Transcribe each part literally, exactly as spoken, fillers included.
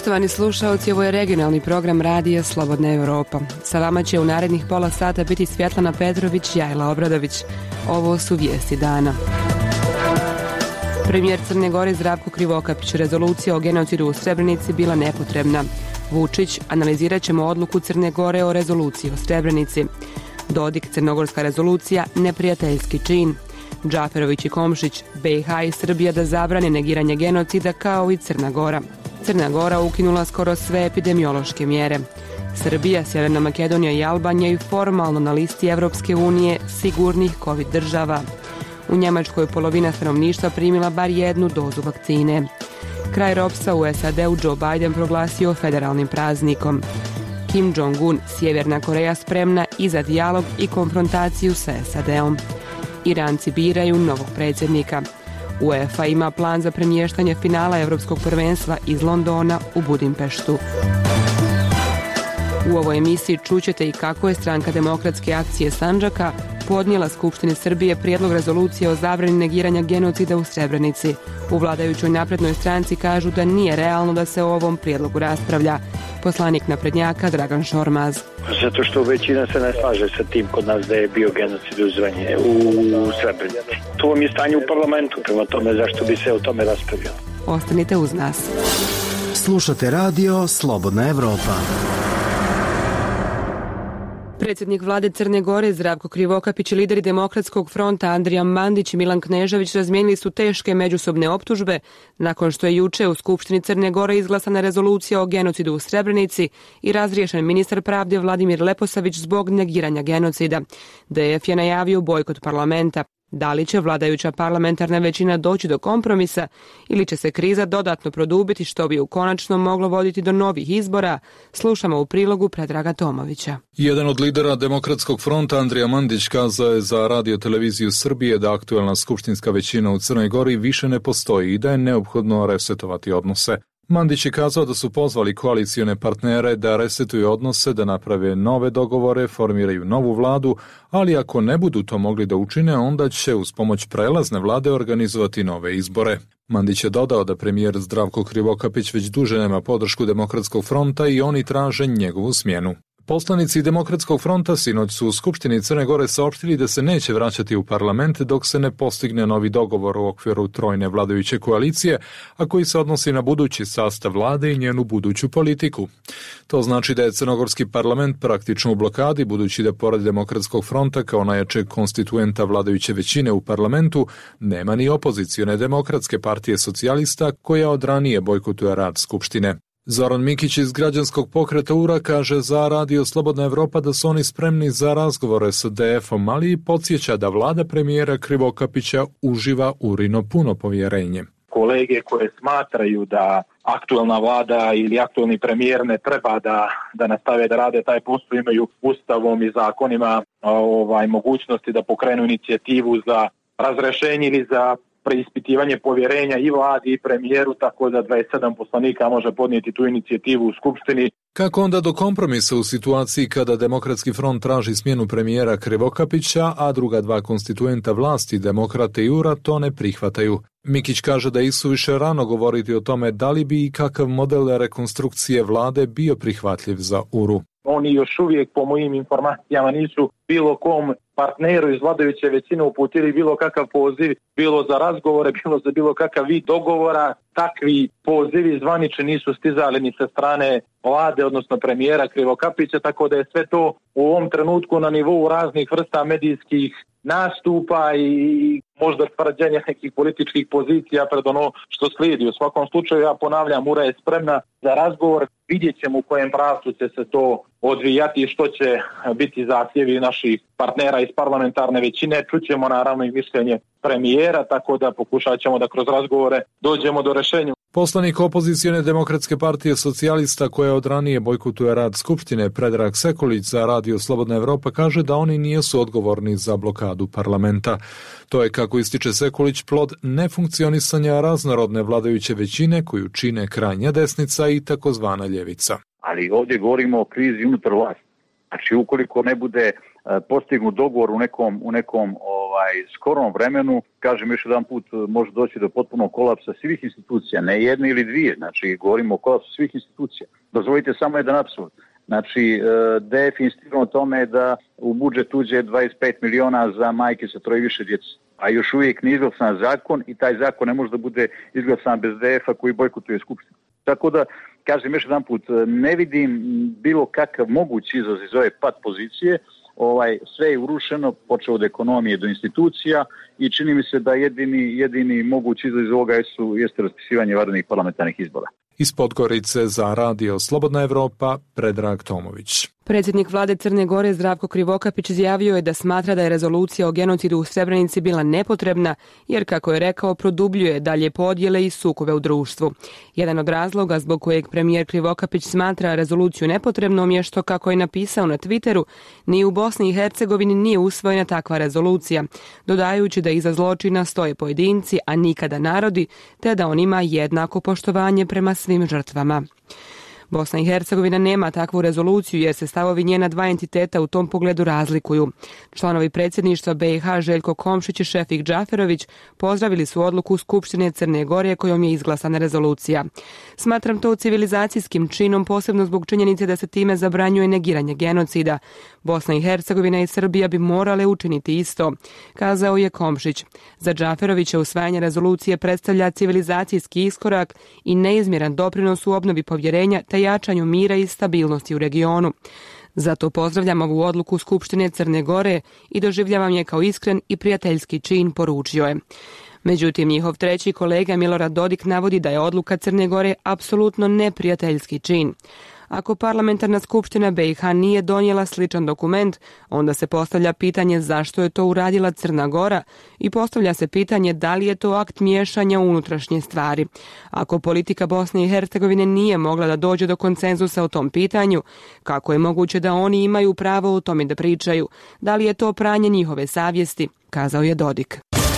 Poštovani slušaoci, ovo je regionalni program radija Slobodna Europa. Sa vama će u narednih pola sata biti Svjetlana Petrović, Jajla Obradović. Ovo su vijesti dana. Premijer Crne Gore Zdravko Krivokapić, rezolucija o genocidu u Srebrenici bila nepotrebna. Vučić, analizirat ćemo odluku Crne Gore o rezoluciji o Srebrenici. Dodik, crnogorska rezolucija, neprijateljski čin. Džaferović i Komšić, B i H i Srbija da zabrane negiranje genocida kao i Crna Gora. Crna Gora ukinula skoro sve epidemiološke mjere. Srbija, Sjeverna Makedonija i Albanija i formalno na listi Evropske unije sigurnih COVID država. U Njemačkoj polovina stanovništva primila bar jednu dozu vakcine. Kraj ropstva u S A D-u Joe Biden proglasio federalnim praznikom. Kim Jong-un, Sjeverna Koreja spremna i za dijalog i konfrontaciju sa S A D-om. Iranci biraju novog predsjednika. UEFA ima plan za premještanje finala Europskog prvenstva iz Londona u Budimpeštu. U ovoj emisiji čućete i kako je Stranka demokratske akcije Sandžaka podnijela Skupštini Srbije prijedlog rezolucije o zabrani negiranja genocida u Srebrenici. U vladajućoj naprednoj stranci kažu da nije realno da se o ovom prijedlogu raspravlja. Poslanik naprednjaka Dragan Šormaz. Zato što većina se ne slaže sa tim kod nas da je bio genocid u Zvanje, u Srebrenici. To vam je stanje u parlamentu, prema tome zašto bi se o tome raspravljalo. Ostanite uz nas. Slušate radio Slobodna Evropa. Predsjednik vlade Crne Gore Zdravko Krivokapić i lideri Demokratskog fronta Andrija Mandić i Milan Knežević razmijenili su teške međusobne optužbe nakon što je juče u Skupštini Crne Gore izglasana rezolucija o genocidu u Srebrenici i razriješen ministar pravde Vladimir Leposavić zbog negiranja genocida. D F je najavio bojkot parlamenta. Da li će vladajuća parlamentarna većina doći do kompromisa ili će se kriza dodatno produbiti što bi u konačno moglo voditi do novih izbora, slušamo u prilogu Predraga Tomovića. Jedan od lidera Demokratskog fronta Andrija Mandić kazao je za Radio televiziju Srbije da aktuelna skupštinska većina u Crnoj Gori više ne postoji i da je neophodno resetovati odnose. Mandić je kazao da su pozvali koalicione partnere da resetuju odnose, da naprave nove dogovore, formiraju novu vladu, ali ako ne budu to mogli da učine, onda će uz pomoć prelazne vlade organizovati nove izbore. Mandić je dodao da premijer Zdravko Krivokapić već duže nema podršku Demokratskog fronta i oni traže njegovu smjenu. Poslanici Demokratskog fronta sinoć su u Skupštini Crne Gore saopštili da se neće vraćati u parlament dok se ne postigne novi dogovor u okviru trojne vladajuće koalicije, a koji se odnosi na budući sastav vlade i njenu buduću politiku. To znači da je crnogorski parlament praktično u blokadi, budući da pored Demokratskog fronta kao najjačeg konstituenta vladajuće većine u parlamentu nema ni opozicione Demokratske partije socijalista koja od ranije bojkotuje rad Skupštine. Zoran Mikić iz građanskog pokreta U R A kaže za Radio Slobodna Evropa da su oni spremni za razgovore sa D F-om, ali i podsjeća da vlada premijera Krivokapića uživa urino puno povjerenje. Kolege koje smatraju da aktualna vlada ili aktualni premijer ne treba da, da nastave da rade taj posao, imaju ustavom i zakonima ovaj, mogućnosti da pokrenu inicijativu za razrešenje ili za preispitivanje povjerenja i vladi i premijeru, tako da dvadeset sedam poslanika može podnijeti tu inicijativu u Skupštini. Kako onda do kompromisa u situaciji kada Demokratski front traži smjenu premijera Krivokapića, a druga dva konstituenta vlasti, Demokrate i U R A, to ne prihvataju? Mikić kaže da je isuviše rano govoriti o tome da li bi i kakav model rekonstrukcije vlade bio prihvatljiv za U R U. Oni još uvijek, po mojim informacijama, nisu bilo kom partneru iz vladajuće većine uputili bilo kakav poziv, bilo za razgovore, bilo za bilo kakav vid dogovora. Takvi pozivi zvanični nisu stizali ni sa strane vlade, odnosno premijera Krivokapića, tako da je sve to u ovom trenutku na nivou raznih vrsta medijskih nastupa i možda tvrđenja nekih političkih pozicija pred ono što slijedi. U svakom slučaju, ja ponavljam, U R A je spremna za razgovor. Vidjet ćemo u kojem pravcu će se to odvijati i što će biti zahtjevi naših partnera iz parlamentarne većine. Čućemo naravno i mišljenje premijera, tako da pokušat ćemo da kroz razgovore dođemo do rješenja. Poslanik opozicione Demokratske partije socijalista koja od ranije bojkotuje rad Skupštine Predrag Sekulić za Radio Slobodna Evropa kaže da oni nisu odgovorni za blokadu parlamenta. To je, kako ističe Sekulić, plod nefunkcionisanja raznorodne vladajuće većine koju čine krajnja desnica i takozvana ljevica. Ali ovdje govorimo o krizi unutar vlasti. Znači, ukoliko ne bude postignut dogovor u nekom, u nekom ovaj, skorom vremenu, kažem još jedan put, može doći do potpunog kolapsa svih institucija, ne jedne ili dvije, znači govorimo o kolapsu svih institucija. Dozvolite samo jedan apsurd. Znači, D F insistirano tome da u budžet uđe dvadeset pet miliona za majke sa troje više djece, a još uvijek nije izglasan zakon i taj zakon ne može da bude izglasan bez D F-a koji bojkotuje Skupštinu. Tako da, kažem još jedan put, ne vidim bilo kakav mogući izlaz iz ove pat pozicije. Ovaj, sve je urušeno, počeo od ekonomije do institucija i čini mi se da jedini, jedini mogući izlaz iz ovoga jesu, jeste raspisivanje vanrednih parlamentarnih izbora. Iz Podgorice za radio Slobodna Evropa, Predrag Tomović. Predsjednik vlade Crne Gore Zdravko Krivokapić izjavio je da smatra da je rezolucija o genocidu u Srebrenici bila nepotrebna, jer, kako je rekao, produbljuje dalje podjele i sukobe u društvu. Jedan od razloga zbog kojeg premijer Krivokapić smatra rezoluciju nepotrebnom je što, kako je napisao na Twitteru, ni u Bosni i Hercegovini nije usvojena takva rezolucija, dodajući da iza zločina stoje pojedinci, a nikada narodi, te da on ima jednako poštovanje prema svim žrtvama. Bosna i Hercegovina nema takvu rezoluciju jer se stavovi njena dva entiteta u tom pogledu razlikuju. Članovi predsjedništva B i H Željko Komšić i Šefik Džaferović pozdravili su odluku Skupštine Crne Gore kojom je izglasana rezolucija. Smatram to civilizacijskim činom, posebno zbog činjenice da se time zabranjuje negiranje genocida. Bosna i Hercegovina i Srbija bi morale učiniti isto, kazao je Komšić. Za Džaferovića usvajanje rezolucije predstavlja civilizacijski iskorak i neizmjeran doprinos u obnovi povjerenja te jačanju mira i stabilnosti u regionu. Zato pozdravljam ovu odluku Skupštine Crne Gore i doživljavam je kao iskren i prijateljski čin, poručio je. Međutim, njihov treći kolega Milorad Dodik navodi da je odluka Crne Gore apsolutno neprijateljski čin. Ako parlamentarna skupština B i H nije donijela sličan dokument, onda se postavlja pitanje zašto je to uradila Crna Gora i postavlja se pitanje da li je to akt miješanja u unutrašnje stvari. Ako politika Bosne i Hercegovine nije mogla da dođe do konsenzusa o tom pitanju, kako je moguće da oni imaju pravo o tome da pričaju? Da li je to pranje njihove savjesti? Kazao je Dodik.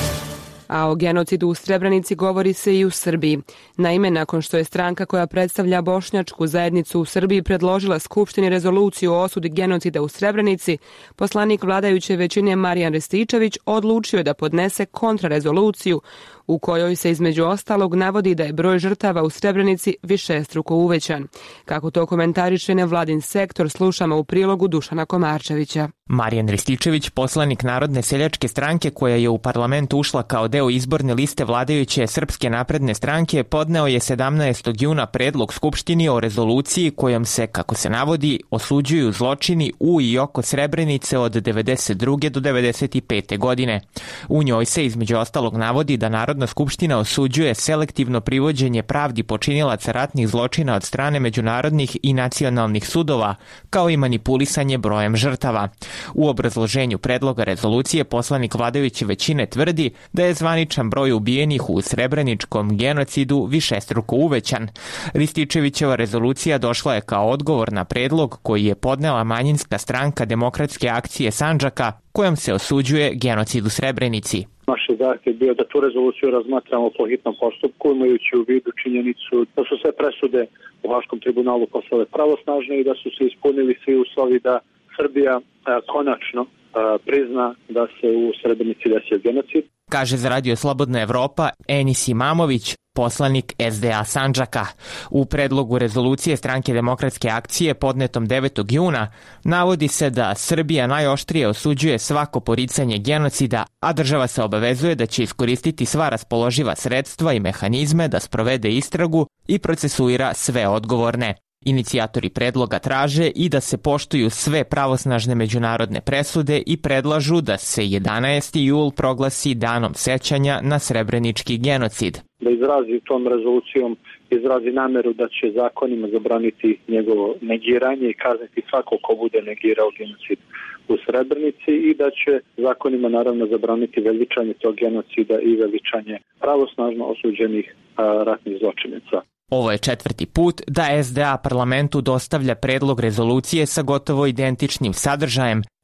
A o genocidu u Srebrenici govori se i u Srbiji. Naime, nakon što je stranka koja predstavlja bošnjačku zajednicu u Srbiji predložila Skupštini rezoluciju o osudi genocida u Srebrenici, poslanik vladajuće većine Marijan Rističević odlučio je da podnese kontrarezoluciju u kojoj se između ostalog navodi da je broj žrtava u Srebrenici višestruko uvećan. Kako to komentariše nevladin sektor, slušamo u prilogu Dušana Komarčevića. Marijan Rističević, poslanik Narodne seljačke stranke koja je u parlament ušla kao deo izborne liste vladajuće Srpske napredne stranke, podneo je sedamnaestog juna predlog Skupštini o rezoluciji kojom se, kako se navodi, osuđuju zločini u i oko Srebrenice od devedeset druge do devedeset pete godine. U njoj se između ostalog navodi da Narodna skupština osuđuje selektivno privođenje pravdi počinilaca ratnih zločina od strane međunarodnih i nacionalnih sudova, kao i manipulisanje brojem žrtava. U obrazloženju predloga rezolucije poslanik vladajuće većine tvrdi da je zvaničan broj ubijenih u srebreničkom genocidu višestruko uvećan. Rističevićeva rezolucija došla je kao odgovor na predlog koji je podnela manjinska stranka Demokratske akcije Sandžaka, kojom se osuđuje genocid u Srebrenici. Naš je zahtjev bio da tu rezoluciju razmatramo po hitnom postupku, imajući u vidu činjenicu da su sve presude u Haškom tribunalu postale pravosnažne i da su se ispunili svi uslovi da Srbija a, konačno a, prizna da se u Srebrenici desio genocid. Kaže za radio Slobodna Evropa Enis Imamović, poslanik S D A Sandžaka. U predlogu rezolucije stranke Demokratske akcije podnetom devetog juna navodi se da Srbija najoštrije osuđuje svako poricanje genocida, a država se obavezuje da će iskoristiti sva raspoloživa sredstva i mehanizme da sprovede istragu i procesuira sve odgovorne. Inicijatori predloga traže i da se poštuju sve pravosnažne međunarodne presude i predlažu da se jedanaesti jul proglasi danom sećanja na srebrenički genocid. Da izrazi tom rezolucijom izrazi nameru da će zakonima zabraniti njegovo negiranje i kazniti svako ko bude negirao genocid u Srebrenici i da će zakonima naravno zabraniti veličanje tog genocida i veličanje pravosnažno osuđenih a, ratnih zločinaca. Ovo je četvrti put da S D A parlamentu dostavlja predlog rezolucije sa gotovo identičnim sadržajem,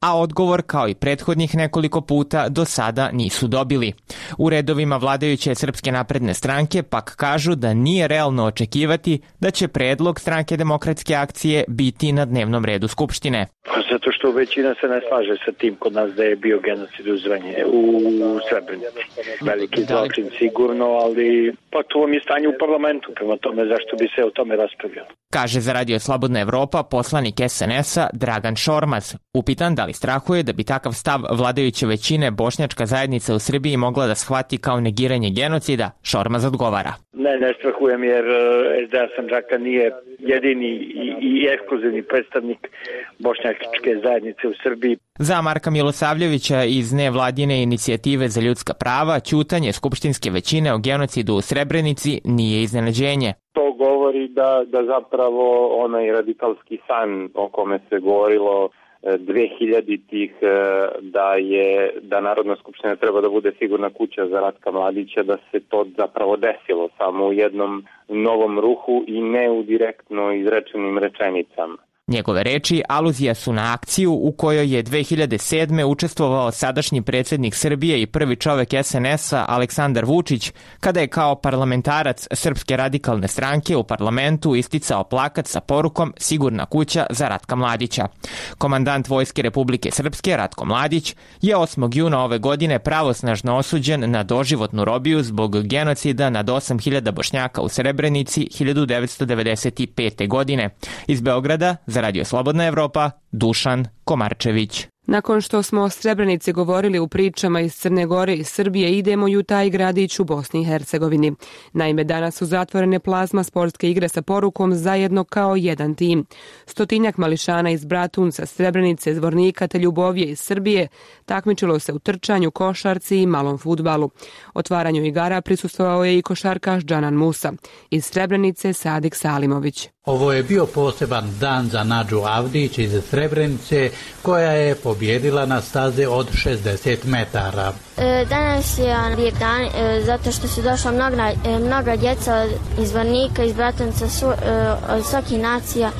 a odgovor kao i prethodnih nekoliko puta do sada nisu dobili. U redovima vladajuće Srpske napredne stranke pak kažu da nije realno očekivati da će predlog Stranke demokratske akcije biti na dnevnom redu Skupštine. Zato što većina se ne slaže sa tim kod nas da je bio genocid uzvanje u Srebrenici. Veliki zločin sigurno, ali pa to vam je stanje u parlamentu, prema tome zašto bi se o tome raspravljalo. Kaže za Radio Slobodna Evropa poslanik es en es a Dragan Šormaz. Upitan da li strahuje da bi takav stav vladajuće većine bošnjačka zajednica u Srbiji mogla da shvati kao negiranje genocida, Šormaz odgovara. Ne, ne strahujem jer es de a Sandžaka nije jedini i, i ekskluzivni predstavnik bošnjačke zajednice u Srbiji. Za Marka Milosavljevića iz nevladine inicijative za ljudska prava, ćutanje skupštinske većine o genocidu u Srebrenici nije iznenađenje. To govori da, da zapravo onaj radikalski san o kome se govorilo dve hiljaditih da je da Narodna skupština treba da bude sigurna kuća za Ratka Mladića, da se to zapravo desilo samo u jednom novom ruhu i ne u direktno izrečenim rečenicama. Njegove reči aluzija su na akciju u kojoj je dve hiljade sedme učestvovao sadašnji predsjednik Srbije i prvi čovek es en es a Aleksandar Vučić, kada je kao parlamentarac Srpske radikalne stranke u parlamentu isticao plakat sa porukom Sigurna kuća za Ratka Mladića. Komandant Vojske Republike Srpske Ratko Mladić je osmog juna ove godine pravosnažno osuđen na doživotnu robiju zbog genocida nad osam hiljada Bošnjaka u Srebrenici hiljadu devetsto devedeset pete. godine. Iz Beograda za Radio Slobodna Evropa, Dušan Komarčević. Nakon što smo o Srebrenici govorili u pričama iz Crne Gore i Srbije, idemo i u taj gradić u Bosni i Hercegovini. Naime, danas su zatvorene plazma sportske igre sa porukom zajedno kao jedan tim. Stotinjak mališana iz Bratunca, Srebrenice, Zvornika te Ljubovije iz Srbije takmičilo se u trčanju, košarci i malom fudbalu. Otvaranju igara prisustvovao je i košarkaš Džanan Musa. Iz Srebrenice Sadik Salimović. Ovo je bio poseban dan za Nadžu Avdić iz Srebrenice, koja je pobjedila na staze od šezdeset metara. E, danas je lijep dan e, zato što su došla mnoga, e, mnoga djeca iz Vornika, iz Bratunca, su, e, od svakih nacija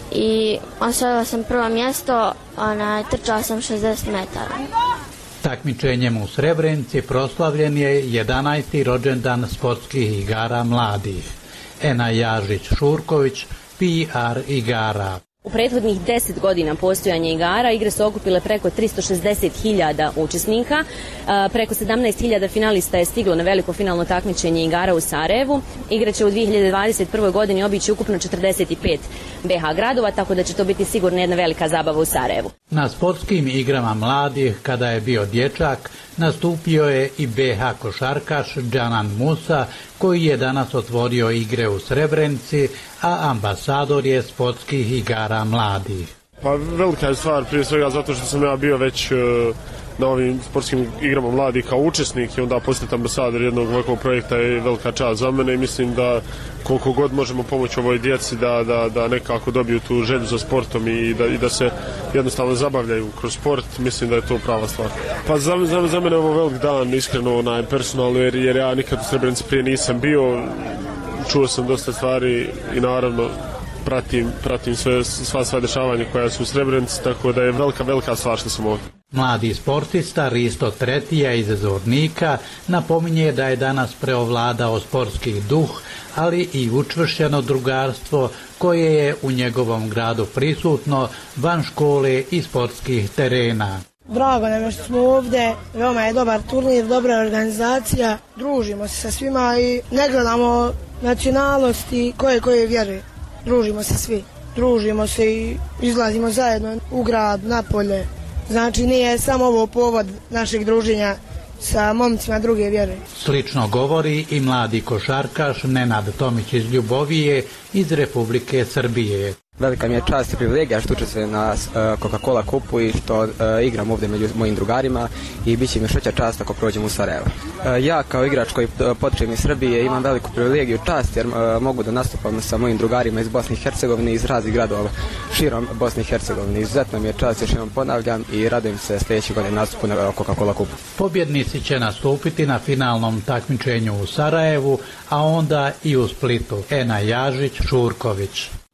i osvojila sam prvo mjesto, ona, trčala sam šezdeset metara. Takmičenjem u Srebrenici proslavljen je jedanaesti rođendan sportskih igara mladih. Ena Jažić-Šurković, P R igara. U prethodnih deset godina postojanja igara igre su okupile preko tristo šezdeset hiljada učesnika. Preko sedamnaest hiljada finalista je stiglo na veliko finalno takmičenje igara u Sarajevu. Igra će u dvije hiljade dvadeset prvoj. godini obići ukupno četrdeset pet be ha gradova, tako da će to biti sigurno jedna velika zabava u Sarajevu. Na sportskim igrama mladih, kada je bio dječak, nastupio je i be ha košarkaš Džanan Musa, koji je danas otvorio igre u Srebrenici, a ambasador je sportskih igara mladih. Pa velika je stvar, prije svega zato što sam ja bio već na ovim sportskim igrama mladih kao učesnik i onda postati ambasador jednog ovakvog projekta je velika čast za mene i mislim da koliko god možemo pomoći ovoj djeci da, da, da nekako dobiju tu želju za sportom i da, i da se jednostavno zabavljaju kroz sport, mislim da je to prava stvar. Pa za, za, za mene je ovo velik dan, iskreno, onaj, personalno, jer, jer ja nikad u Srebrenici prije nisam bio, čuo sam dosta stvari i naravno pratim, pratim sve, sva sva dešavanja koja su u Srebrenici, tako da je velika, velika stvar što sam ovdje. Mladi sportista Risto Tretija iz Zvornika napominje da je danas preovladao sportski duh, ali i učvršćeno drugarstvo koje je u njegovom gradu prisutno van škole i sportskih terena. Drago nam je što smo ovdje, veoma je dobar turnir, dobra organizacija, družimo se sa svima i ne gledamo nacionalnosti koje koje vjeruje. Družimo se svi, družimo se i izlazimo zajedno u grad, na polje. Znači nije samo ovo povod našeg druženja sa momcima druge vjere. Slično govori i mladi košarkaš Nenad Tomić iz Ljubovije iz Republike Srbije. Velika mi je čast i privilegija što učestvujem na Coca-Cola kupu i što uh, igram ovdje među mojim drugarima i bit će mi šeća čast ako prođem u Sarajevo. Uh, ja kao igrač koji potičem iz Srbije imam veliku privilegiju čast jer uh, mogu da nastupam sa mojim drugarima iz Bosne i Hercegovine i iz raznih gradova širom Bosne i Hercegovine. Izuzetno mi je čast, još jednom ponavljam i radujem se sljedeće godine nastupu na Coca-Cola kupu. Pobjednici će nastupiti na finalnom takmičenju u Sarajevu, a onda i u Splitu. Ena Jažić-Šurković.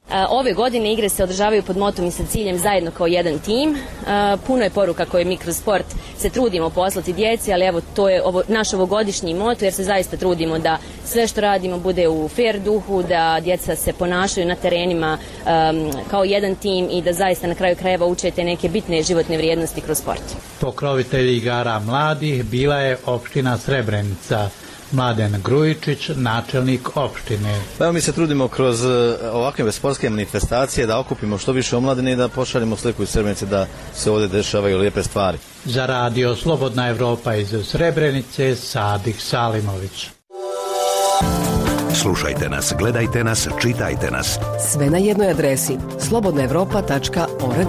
Ove godine igre se održavaju pod motom i sa ciljem zajedno kao jedan tim. Puno je poruka koje mi kroz sport se trudimo poslati djeci, ali evo to je ovo, naš ovogodišnji moto jer se zaista trudimo da sve što radimo bude u fair duhu, da djeca se ponašaju na terenima um, kao jedan tim i da zaista na kraju krajeva uče te neke bitne životne vrijednosti kroz sport. Pokrovitelj igara mladih bila je opština Srebrenica. Mladen Grujičić, načelnik opštine. Evo mi se trudimo kroz ovakve sportske manifestacije da okupimo što više omladine i da pošaljemo sliku iz Srebrenice da se ovdje dešavaju lijepe stvari. Za radio Slobodna Evropa iz Srebrenice, Sadik Salimović. Slušajte nas, gledajte nas, čitajte nas. Sve na jednoj adresi slobodna evropa tačka org.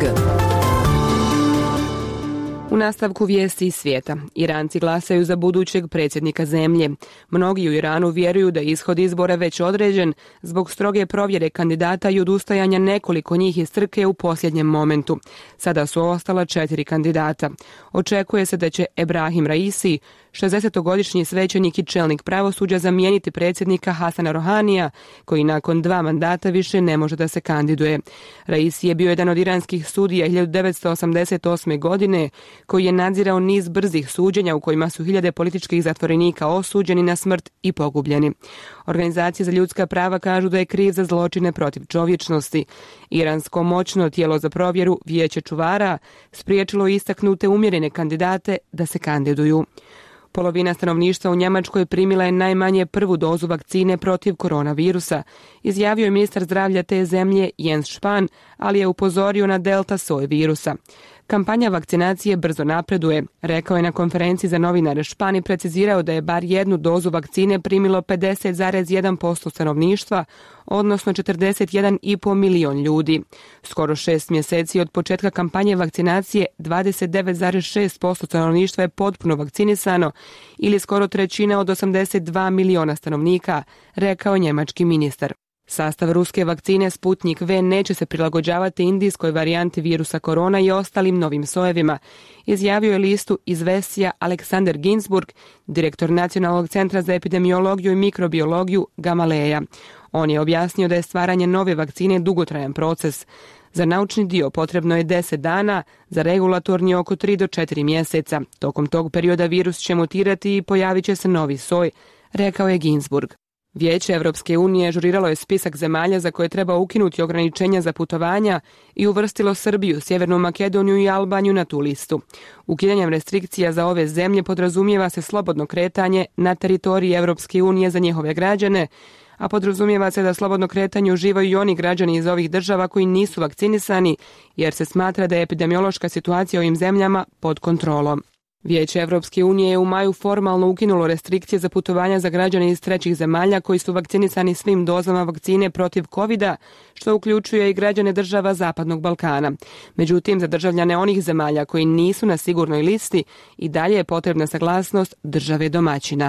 U nastavku vijesti iz svijeta. Iranci glasaju za budućeg predsjednika zemlje. Mnogi u Iranu vjeruju da je ishod izbora već određen zbog stroge provjere kandidata i odustajanja nekoliko njih iz trke u posljednjem momentu. Sada su ostala četiri kandidata. Očekuje se da će Ebrahim Raisi, šezdesetogodišnji svećenik i čelnik pravosuđa, zamijeniti predsjednika Hasana Rohanija, koji nakon dva mandata više ne može da se kandiduje. Raisi je bio jedan od iranskih sudija hiljadu devetsto osamdeset osme. godine, koji je nadzirao niz brzih suđenja u kojima su hiljade političkih zatvorenika osuđeni na smrt i pogubljeni. Organizacije za ljudska prava kažu da je kriv za zločine protiv čovječnosti. Iransko moćno tijelo za provjeru, Vijeće čuvara, spriječilo istaknute umjerene kandidate da se kandiduju. Polovina stanovništva u Njemačkoj primila je najmanje prvu dozu vakcine protiv koronavirusa, izjavio je ministar zdravlja te zemlje Jens Spahn, ali je upozorio na delta soj virusa. Kampanja vakcinacije brzo napreduje, rekao je na konferenciji za novinare Spahn i precizirao da je bar jednu dozu vakcine primilo pedeset zarez jedan posto stanovništva, odnosno četrdeset jedan i po milion ljudi. Skoro šest mjeseci od početka kampanje vakcinacije dvadeset devet zarez šest posto stanovništva je potpuno vakcinisano ili skoro trećina od osamdeset dva miliona stanovnika, rekao njemački ministar. Sastav ruske vakcine Sputnik V neće se prilagođavati indijskoj varijanti virusa korona i ostalim novim sojevima, izjavio je listu Izvestija Aleksandar Ginsburg, direktor Nacionalnog centra za epidemiologiju i mikrobiologiju Gamaleja. On je objasnio da je stvaranje nove vakcine dugotrajan proces. Za naučni dio potrebno je deset dana, za regulatorni oko tri do četiri mjeseca. Tokom tog perioda virus će mutirati i pojavit će se novi soj, rekao je Ginsburg. Vijeće Evropske unije ažuriralo je spisak zemalja za koje treba ukinuti ograničenja za putovanja i uvrstilo Srbiju, Sjevernu Makedoniju i Albaniju na tu listu. Ukidanjem restrikcija za ove zemlje podrazumijeva se slobodno kretanje na teritoriji Evropske unije za njihove građane, a podrazumijeva se da slobodno kretanje uživaju i oni građani iz ovih država koji nisu vakcinisani, jer se smatra da je epidemiološka situacija u ovim zemljama pod kontrolom. Vijeće Evropske unije je u maju formalno ukinulo restrikcije za putovanja za građane iz trećih zemalja koji su vakcinisani svim dozama vakcine protiv kovida, što uključuje i građane država Zapadnog Balkana. Međutim, za državljane onih zemalja koji nisu na sigurnoj listi i dalje je potrebna saglasnost države domaćina.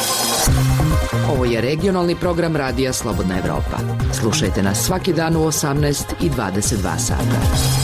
Ovo je regionalni program Radija Slobodna Evropa. Slušajte nas svaki dan u osamnaest i dvadeset dva sata.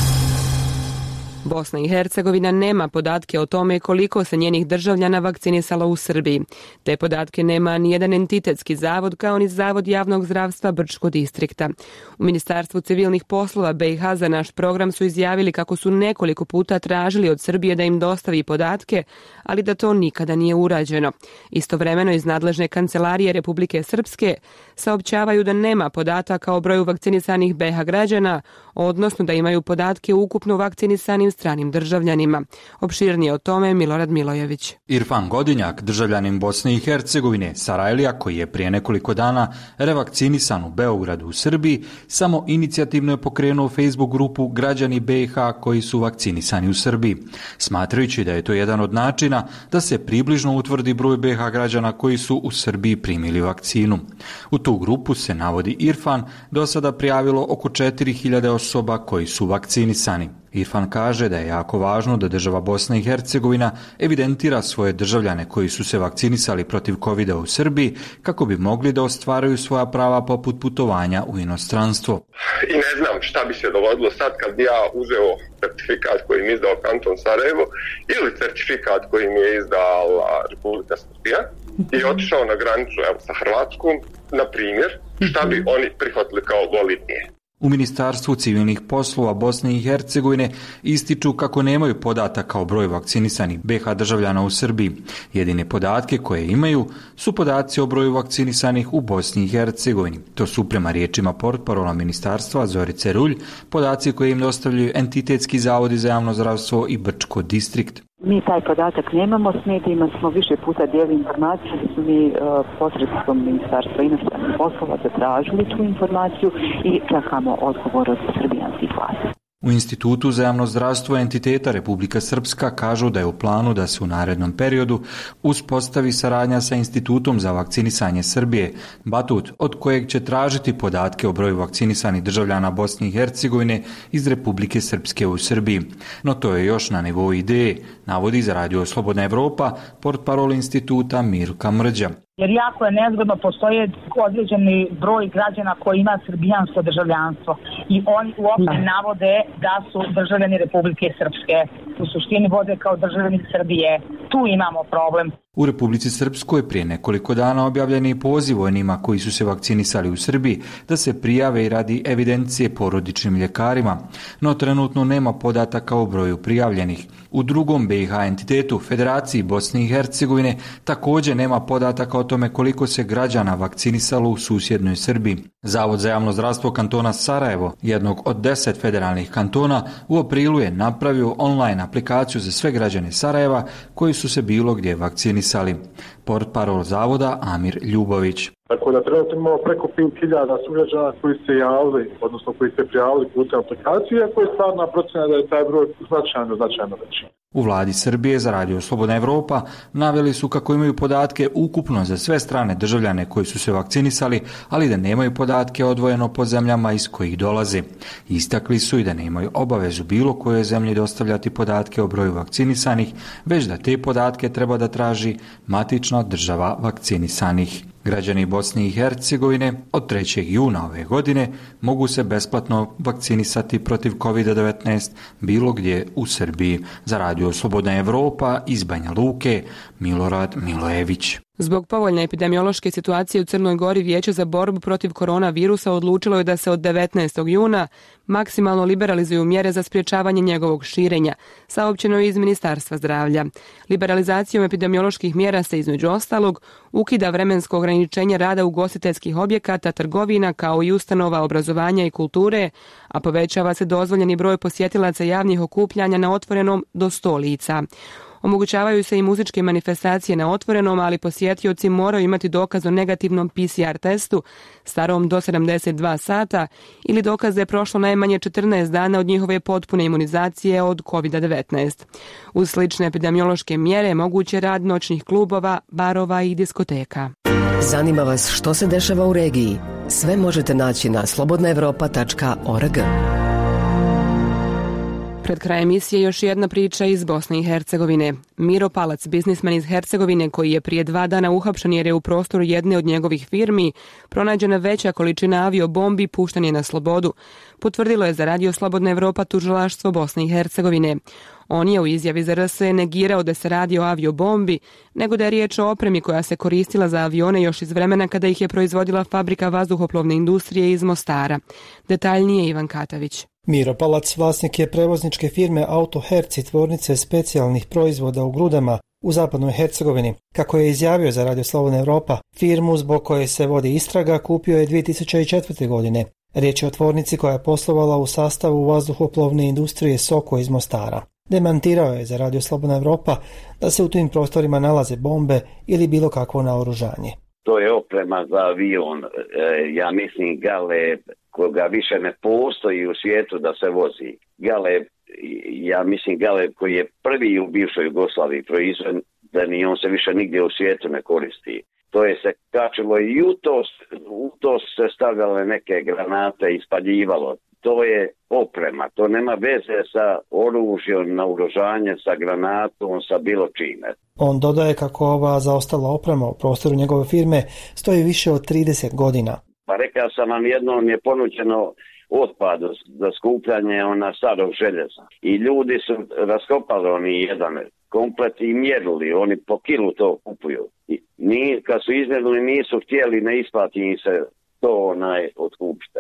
Bosna i Hercegovina nema podatke o tome koliko se njenih državljana vakcinisalo u Srbiji. Te podatke nema ni jedan entitetski zavod kao ni Zavod javnog zdravstva Brčko distrikta. U Ministarstvu civilnih poslova B i H za naš program su izjavili kako su nekoliko puta tražili od Srbije da im dostavi podatke, ali da to nikada nije urađeno. Istovremeno iz nadležne kancelarije Republike Srpske saopćavaju da nema podataka o broju vakcinisanih B i H građana, odnosno da imaju podatke o ukupno vakcinisanim stranim državljanima. Opširnije o tome Milorad Milojević. Irfan Godinjak, državljanin Bosne i Hercegovine, Sarajlija, koji je prije nekoliko dana revakcinisan u Beogradu u Srbiji, samo inicijativno je pokrenuo Facebook grupu Građani B i H koji su vakcinisani u Srbiji, smatrajući da je to jedan od načina da se približno utvrdi broj B i H građana koji su u Srbiji primili vakcinu. U tu grupu se, navodi Irfan, do sada prijavilo oko četiri hiljade osoba koji su vakcinisani. Irfan kaže da je jako važno da država Bosna i Hercegovina evidentira svoje državljane koji su se vakcinisali protiv kovida u Srbiji kako bi mogli da ostvaruju svoja prava poput putovanja u inostranstvo. I ne znam šta bi se dogodilo sad kad bi ja uzeo certifikat koji mi je izdao Kanton Sarajevo ili certifikat koji mi je izdala Republika Srbija i otišao na granicu evo, sa Hrvatskom, na primjer, šta bi oni prihvatili kao validnije. U Ministarstvu civilnih poslova Bosne i Hercegovine ističu kako nemaju podataka o broju vakcinisanih B iH državljana u Srbiji. Jedine podatke koje imaju su podaci o broju vakcinisanih u Bosni i Hercegovini. To su prema riječima portparola ministarstva Zorice Rulj podaci koje im dostavljaju entitetski zavodi za javno zdravstvo i Brčko distrikt. Mi taj podatak nemamo, s medijima smo više puta dijeli informacije da smo mi uh, posredstvom Ministarstva inostranih poslova zatražili tu informaciju i čekamo odgovor od srbijanskih vlasti. U Institutu za javno zdravstvo entiteta Republika Srpska kažu da je u planu da se u narednom periodu uspostavi saradnja sa Institutom za vakcinisanje Srbije, Batut, od kojeg će tražiti podatke o broju vakcinisanih državljana Bosne i Hercegovine iz Republike Srpske u Srbiji. No to je još na nivou ideje, navodi za Radio Slobodna Evropa portparol instituta Milka Mrđa. Jer jako je nezgodno, postoje određeni broj građana koji ima srbijansko državljanstvo i oni uopšte navode da su državljani Republike Srpske. U suštini vode kao državljani Srbije. Tu imamo problem. U Republici Srpskoj prije nekoliko dana objavljen je poziv onima koji su se vakcinisali u Srbiji da se prijave i radi evidencije porodičnim ljekarima, no trenutno nema podataka o broju prijavljenih. U drugom B iH entitetu, Federaciji Bosne i Hercegovine, također nema podataka o tome koliko se građana vakcinisalo u susjednoj Srbiji. Zavod za javno zdravstvo kantona Sarajevo, jednog od deset federalnih kantona, u aprilu je napravio online aplikaciju za sve građane Sarajeva koji su se bilo gdje vakcinisali. Portparol zavoda Amir Ljubović. Tako da trenutno imamo preko pet hiljada sugrađana koji se javili, odnosno koji se prijavili putem aplikacije, a koji je stvarna procena da je taj broj značajno, značajno veći. U vladi Srbije za Radio Slobodna Evropa naveli su kako imaju podatke ukupno za sve strane državljane koji su se vakcinisali, ali da nemaju podatke odvojeno po zemljama iz kojih dolaze. Istakli su i da nemaju obavezu bilo kojoj zemlji dostavljati podatke o broju vakcinisanih, već da te podatke treba da traži matična država vakcinisanih. Građani Bosne i Hercegovine od trećeg juna ove godine mogu se besplatno vakcinisati protiv kovid devetnaest bilo gdje u Srbiji. Za Radio Slobodna Evropa iz Banja Luke, Milorad Milojević. Zbog povoljne epidemiološke situacije u Crnoj Gori Vijeće za borbu protiv koronavirusa odlučilo je da se od devetnaestog juna maksimalno liberalizuju mjere za sprječavanje njegovog širenja, saopćeno je iz Ministarstva zdravlja. Liberalizacijom epidemioloških mjera se između ostalog ukida vremensko ograničenje rada ugostiteljskih objekata, trgovina kao i ustanova obrazovanja i kulture, a povećava se dozvoljeni broj posjetilaca javnih okupljanja na otvorenom do sto lica. Omogućavaju se i muzičke manifestacije na otvorenom, ali posjetioci moraju imati dokaz o negativnom P C R testu starom do sedamdeset dva sata ili dokaz da je prošlo najmanje četrnaest dana od njihove potpune imunizacije od kovid devetnaest. Uz slične epidemiološke mjere moguće rad noćnih klubova, barova i diskoteka. Zanima vas što se dešava u regiji? Sve možete naći na slobodna evropa tačka org. Pred krajem emisije još jedna priča iz Bosne i Hercegovine. Miro Palac, biznisman iz Hercegovine koji je prije dva dana uhapšen jer je u prostoru jedne od njegovih firmi pronađena veća količina aviobombi, pušten je na slobodu. Potvrdilo je za Radio Slobodna Evropa tužilaštvo Bosne i Hercegovine. On je u izjavi za R S negirao da se radi o aviobombi, nego da je riječ o opremi koja se koristila za avione još iz vremena kada ih je proizvodila fabrika vazduhoplovne industrije iz Mostara. Detaljnije Ivan Katavić. Miro Palac, vlasnik je prevozničke firme Auto Herc i tvornice specijalnih proizvoda u Grudama u zapadnoj Hercegovini. Kako je izjavio za Radio Slobodna Evropa, firmu zbog koje se vodi istraga kupio je dvije tisuće četvrte. godine. Riječ je o tvornici koja je poslovala u sastavu vazduhoplovne industrije Soko iz Mostara. Demantirao je za Radio Slobodna Evropa da se u tim prostorima nalaze bombe ili bilo kakvo naoružanje. To je oprema za avion, e, ja mislim Galeb, koga više ne postoji u svijetu da se vozi. Galeb, ja mislim Galeb koji je prvi u bivšoj Jugoslaviji proizveden, da ni on se više nigdje u svijetu ne koristi. To je se kačilo i u to, u to se stavljale neke granate i spaljivalo. To je oprema, to nema veze sa oružjem, naoružanjem, sa granatom, sa bilo čime. On dodaje kako ova zaostala oprema u prostoru njegove firme stoji više od trideset godina. Pa rekao sam vam, jednom je ponuđeno otpad za skupljanje ona starog željeza. I ljudi su raskopali oni jedan komplet i mjerili, oni po kilu to kupuju. I ni, kad su izmjerili nisu htjeli, ne isplati im se to onaj otkupšte.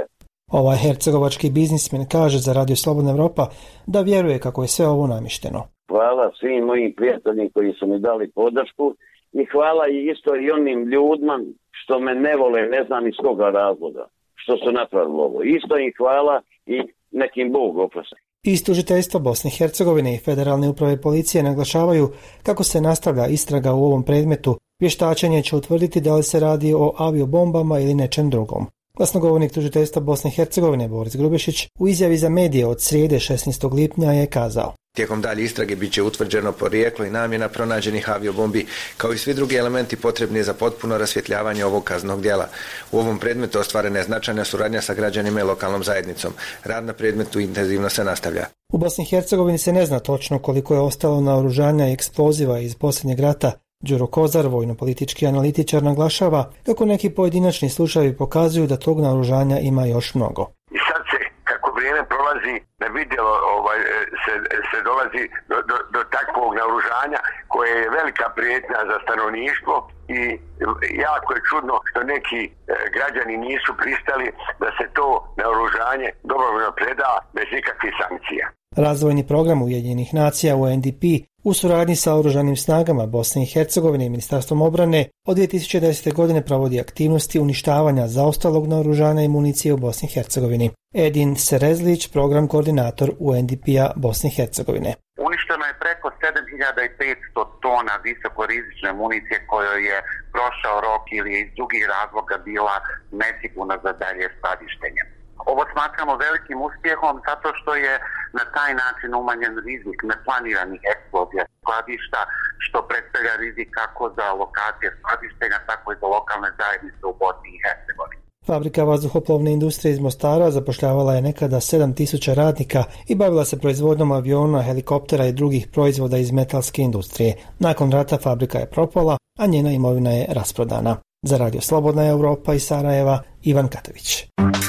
Ovaj hercegovački biznismen kaže za Radio Slobodna Evropa da vjeruje kako je sve ovo namješteno. Hvala svim mojim prijateljima koji su mi dali podršku i hvala i isto i onim ljudima što me ne vole, ne znam iz koga razloga, što su napravili ovo. Isto im hvala i nekim Bog oprosti. Iz tužiteljstva Bosne i Hercegovine i Federalne uprave policije naglašavaju kako se nastavlja istraga u ovom predmetu. Vještačenje će utvrditi da li se radi o aviobombama ili nečem drugom. Glasnogovornik tužiteljstva Bosne i Hercegovine Boris Grubešić u izjavi za medije od srijede šesnaestog lipnja je kazao: Tijekom dalje istrage bit će utvrđeno porijeklo i namjena pronađenih aviobombi, kao i svi drugi elementi potrebni za potpuno rasvjetljavanje ovog kaznenog djela. U ovom predmetu ostvarena je značajna suradnja sa građanima i lokalnom zajednicom. Rad na predmetu intenzivno se nastavlja. U Bosni i Hercegovini se ne zna točno koliko je ostalo naoružanja i eksploziva iz posljednjeg rata. Đuro Kozar, vojno-politički analitičar, naglašava kako neki pojedinačni slučajevi pokazuju da tog naoružanja ima još mnogo. I sad se, kako vrijeme prolazi, na vidjelo ovaj, se, se dolazi do, do, do takvog naoružanja koje je velika prijetnja za stanovništvo i jako je čudno što neki e, građani nisu pristali da se to naoružanje dobrovoljno preda bez ikakvih sankcija. Razvojni program Ujedinjenih nacija U N D P u suradnji sa oružanim snagama Bosne i Hercegovine i Ministarstvom obrane od dvije tisuće desete. godine provodi aktivnosti uništavanja zaostalog naoružanja i municije u Bosni i Hercegovini. Edin Serezlić, program koordinator U N D P-a Bosne i Hercegovine. Uništeno je preko sedam hiljada petsto tona visokorizične municije kojoj je prošao rok ili je iz drugih razloga bila nesigurna za dalje skladištenje. Ovo smatramo velikim uspjehom zato što je na taj način umanjen rizik neplaniranih eksplozija skladišta, što predstavlja rizik kako za lokacije skladištenja, tako i za lokalne zajednice u Bosni i Hercegovini. Fabrika vazduhoplovne industrije iz Mostara zapošljavala je nekada sedam tisuća radnika i bavila se proizvodnjom aviona, helikoptera i drugih proizvoda iz metalske industrije. Nakon rata fabrika je propala, a njena imovina je rasprodana. Za Radio Slobodna Evropa iz Sarajeva, Ivan Katović.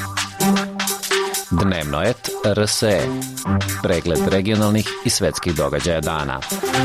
Dnevno et R S E. Pregled regionalnih i svetskih događaja dana.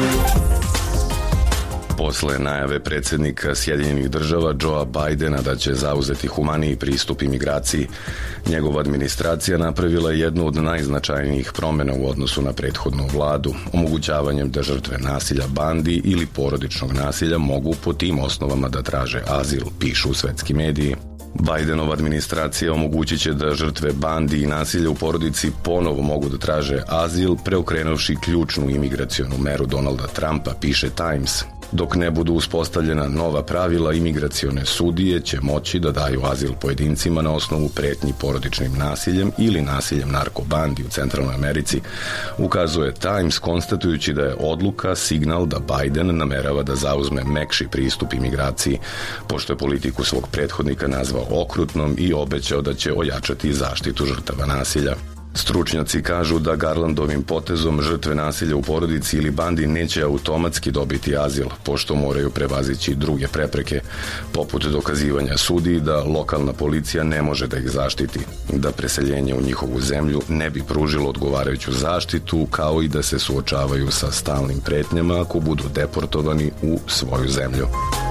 Posle najave predsjednika Sjedinjenih država Joea Bidena da će zauzeti humaniji pristup imigraciji, njegova administracija napravila je jednu od najznačajnijih promjena u odnosu na prethodnu vladu, omogućavanjem da žrtve nasilja bandi ili porodičnog nasilja mogu po tim osnovama da traže azil, pišu svetski mediji. Bidenova administracija omogućit će da žrtve bandi i nasilja u porodici ponovo mogu da traže azil, preokrenuši ključnu imigracionu meru Donalda Trumpa, piše Times. Dok ne budu uspostavljena nova pravila, imigracione sudije će moći da daju azil pojedincima na osnovu pretnji porodičnim nasiljem ili nasiljem narkobandi u Centralnoj Americi, ukazuje Times, konstatujući da je odluka signal da Biden namerava da zauzme mekši pristup imigraciji, pošto je politiku svog prethodnika nazvao okrutnom i obećao da će ojačati zaštitu žrtava nasilja. Stručnjaci kažu da Garlandovim potezom žrtve nasilja u porodici ili bandi neće automatski dobiti azil, pošto moraju prevazići druge prepreke, poput dokazivanja sudiji da lokalna policija ne može da ih zaštiti, da preseljenje u njihovu zemlju ne bi pružilo odgovarajuću zaštitu, kao i da se suočavaju sa stalnim pretnjama ako budu deportovani u svoju zemlju.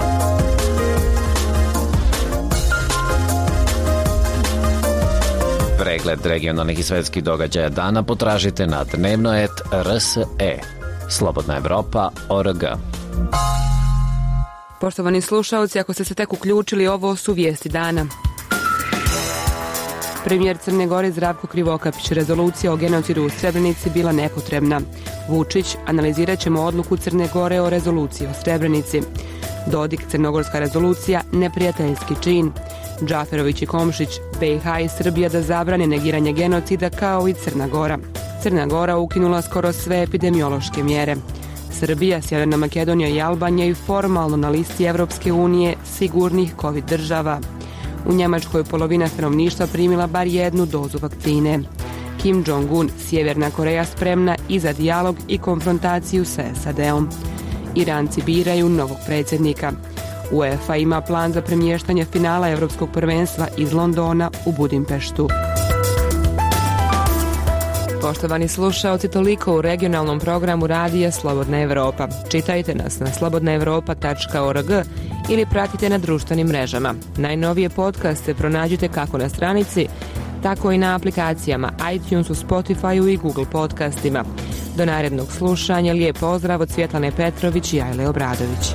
Pregled regionalnih i svetskih događaja dana potražite na dnevno et R S E. Slobodna Evropa O R G. Poštovani slušalci, ako ste se tek uključili, ovo su vijesti dana. Premijer Crne Gore Zdravko Krivokapić, rezolucija o genocidu u Srebrenici bila nepotrebna. Vučić, analizirat ćemo odluku Crne Gore o rezoluciji o Srebrenici. Dodik, crnogorska rezolucija, neprijateljski čin. Džaferović i Komšić, B i H i Srbija da zabrane negiranje genocida kao i Crna Gora. Crna Gora ukinula skoro sve epidemiološke mjere. Srbija, Sjeverna Makedonija i Albanija i formalno na listi Evropske unije sigurnih COVID država. U Njemačkoj je polovina stanovništva primila bar jednu dozu vakcine. Kim Jong-un, Sjeverna Koreja spremna i za dijalog i konfrontaciju sa S A D-om. Iranci biraju novog predsjednika. UEFA ima plan za premještanje finala Evropskog prvenstva iz Londona u Budimpeštu. Poštovani slušaoci, toliko u regionalnom programu Radija Slobodna Evropa. Čitajte nas na slobodna evropa tačka org ili pratite na društvenim mrežama. Najnovije podcaste pronađite kako na stranici tako i na aplikacijama iTunesu, Spotifyu i Google podcastima. Do narednog slušanja, lijep pozdrav od Svjetlane Petrović i Ajle Obradović.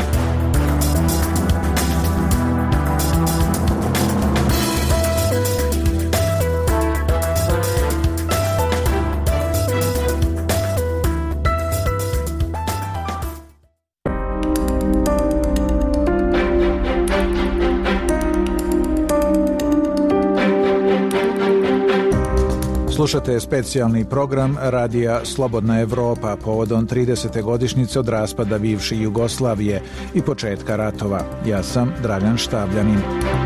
Slušate specijalni program Radija Slobodna Evropa povodom tridesete godišnjice od raspada bivše Jugoslavije i početka ratova. Ja sam Dragan Štabljanin.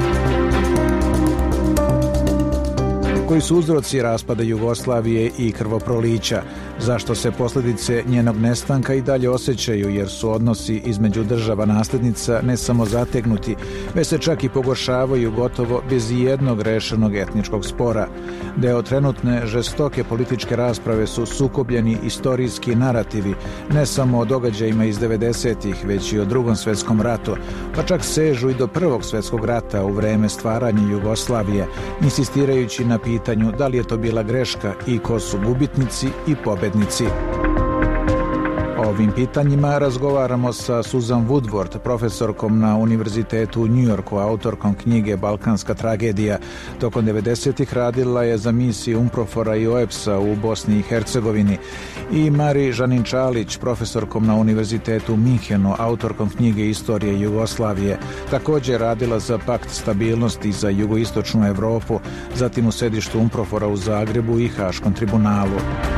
Koji su uzroci raspada Jugoslavije i krvoprolića? Zašto se posljedice njenog nestanka i dalje osjećaju, jer su odnosi između država nasljednica ne samo zategnuti, već se čak i pogoršavaju gotovo bez jednog rešenog etničkog spora. Deo trenutne žestoke političke rasprave su sukobljeni istorijski narativi, ne samo o događajima iz devedesetih, već i o Drugom svjetskom ratu, pa čak sežu i do Prvog svjetskog rata u vreme stvaranja Jugoslavije, insistirajući na pitanju da li je to bila greška i ko su gubitnici i pobednici. O ovim pitanjima razgovaramo sa Susan Woodward, profesorkom na Univerzitetu u New Yorku, autorkom knjige Balkanska tragedija. Tokom devedesetih radila je za misiju UNPROFOR-a i O E P S-a u Bosni i Hercegovini. I Mari Žanin-Čalić, profesorkom na Univerzitetu u Minhenu, autorkom knjige Istorije Jugoslavije. Također radila za Pakt stabilnosti za jugoistočnu Evropu, zatim u sedištu UNPROFOR-a u Zagrebu i Haškom tribunalu.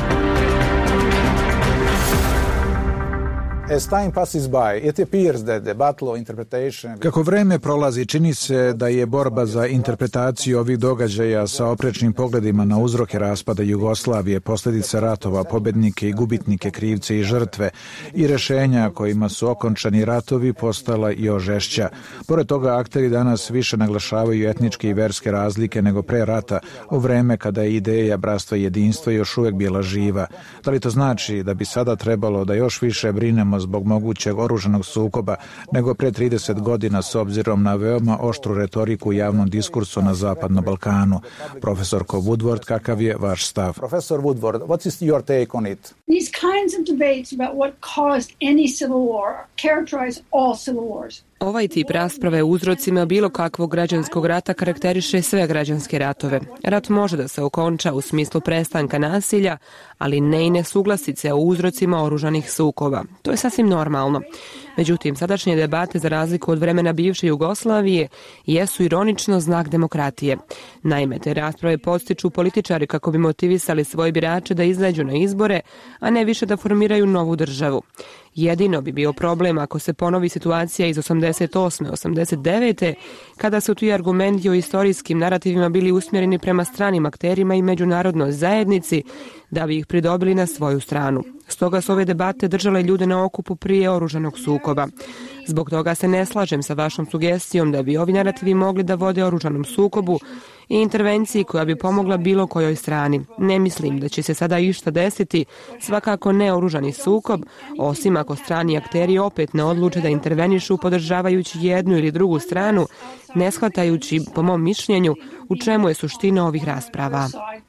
As time passes by, it appears that the battle of interpretation... Kako vreme prolazi, čini se da je borba za interpretaciju ovih događaja sa oprečnim pogledima na uzroke raspada Jugoslavije, posljedice ratova, pobednike i gubitnike, krivce i žrtve i rešenja kojima su okončani ratovi postala još žešća. Pored toga, akteri danas više naglašavaju etničke i verske razlike nego pre rata, u vreme kada je ideja bratstva i jedinstva još uvek bila živa. Da li to znači da bi sada trebalo da još više brinemo zbog mogućeg oružanog sukoba nego pre trideset godina s obzirom na veoma oštru retoriku u javnom diskursu na Zapadnom Balkanu? Profesorko Woodward, kakav je vaš stav? Profesor Woodward, what is your take on it? These kinds of debates about what caused any civil war characterize all civil wars. Ovaj tip rasprave o uzrocima bilo kakvog građanskog rata karakteriše sve građanske ratove. Rat može da se okonča u smislu prestanka nasilja, ali ne i nesuglasice o uzrocima oružanih sukoba. To je sasvim normalno. Međutim, sadašnje debate, za razliku od vremena bivše Jugoslavije, jesu ironično znak demokratije. Naime, te rasprave podstiču političari kako bi motivisali svoje birače da izađu na izbore, a ne više da formiraju novu državu. Jedino bi bio problem ako se ponovi situacija iz osamdeset osme osamdeset devete kada su ti argumenti o istorijskim narativima bili usmjereni prema stranim akterima i međunarodnoj zajednici da bi ih pridobili na svoju stranu. Stoga su ove debate držale ljude na okupu prije oružanog sukoba. Zbog toga se ne slažem sa vašom sugestijom da bi ovi narativi mogli da vode oružanom sukobu i intervenciji koja bi pomogla bilo kojoj strani. Ne mislim da će se sada išta desiti, svakako ne oružani sukob, osim ako strani akteri opet ne odluče da intervenišu podržavajući jednu ili drugu stranu, ne shvatajući, po mom mišljenju, u čemu je suština ovih rasprava.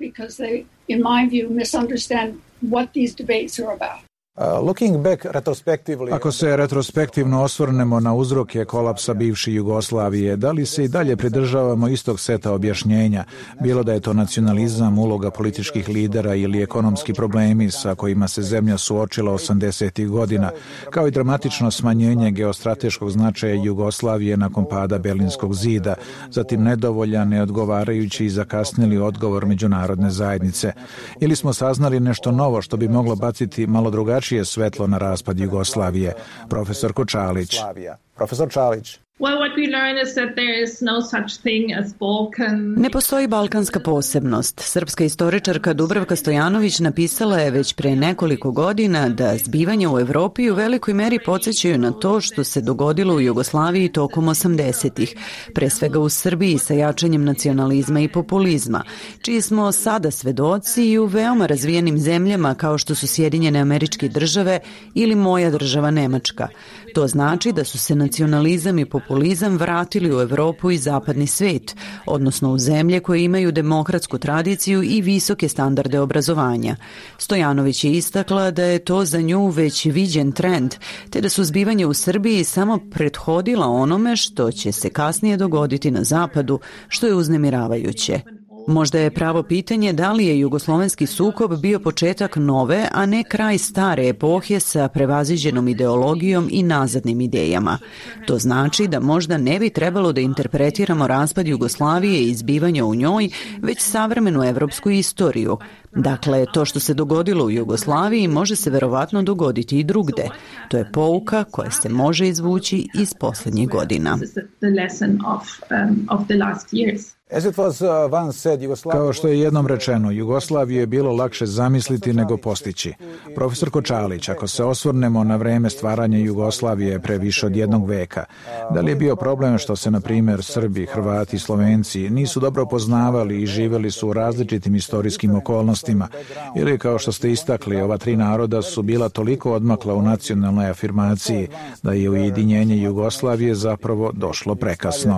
In my view, misunderstand what these debates are about. Uh, looking back retrospectively... Ako se retrospektivno osvrnemo na uzroke kolapsa bivše Jugoslavije, da li se i dalje pridržavamo istog seta objašnjenja, bilo da je to nacionalizam, uloga političkih lidera ili ekonomski problemi sa kojima se zemlja suočila osamdesetih godina, kao i dramatično smanjenje geostrateškog značaja Jugoslavije nakon pada Berlinskog zida, zatim nedovoljan, neodgovarajući i zakasnili odgovor međunarodne zajednice. Ili smo saznali nešto novo što bi moglo baciti malo drugačije je svetlo na raspad Jugoslavije? Profesor Čalić. Profesor Čalić. Ne postoji balkanska posebnost. Srpska istoričarka Dubravka Stojanović napisala je već pre nekoliko godina da zbivanja u Evropi u velikoj meri podsjećaju na to što se dogodilo u Jugoslaviji tokom osamdesetih, pre svega u Srbiji sa jačanjem nacionalizma i populizma, čiji smo sada svedoci i u veoma razvijenim zemljama kao što su Sjedinjene Američke Države ili moja država Nemačka. To znači da su se nacionalizam i populizam populizam vratili u Evropu i zapadni svet, odnosno u zemlje koje imaju demokratsku tradiciju i visoke standarde obrazovanja. Stojanović je istakla da je to za nju već viđen trend, te da su zbivanja u Srbiji samo prethodila onome što će se kasnije dogoditi na zapadu, što je uznemiravajuće. Možda je pravo pitanje da li je jugoslovenski sukob bio početak nove, a ne kraj stare epohe sa prevaziđenom ideologijom i nazadnim idejama. To znači da možda ne bi trebalo da interpretiramo raspad Jugoslavije i izbivanja u njoj, već savremenu evropsku istoriju. Dakle, to što se dogodilo u Jugoslaviji može se verovatno dogoditi i drugde. To je pouka koja se može izvući iz poslednjih godina. Kao što je jednom rečeno, Jugoslaviju je bilo lakše zamisliti nego postići. Profesor Kočalić, ako se osvrnemo na vreme stvaranja Jugoslavije pre više od jednog veka, da li je bio problem što se, na primjer, Srbi, Hrvati i Slovenci nisu dobro poznavali i živeli su u različitim istorijskim okolnostima, ili kao što ste istakli, ova tri naroda su bila toliko odmakla u nacionalnoj afirmaciji da je ujedinjenje Jugoslavije zapravo došlo prekasno.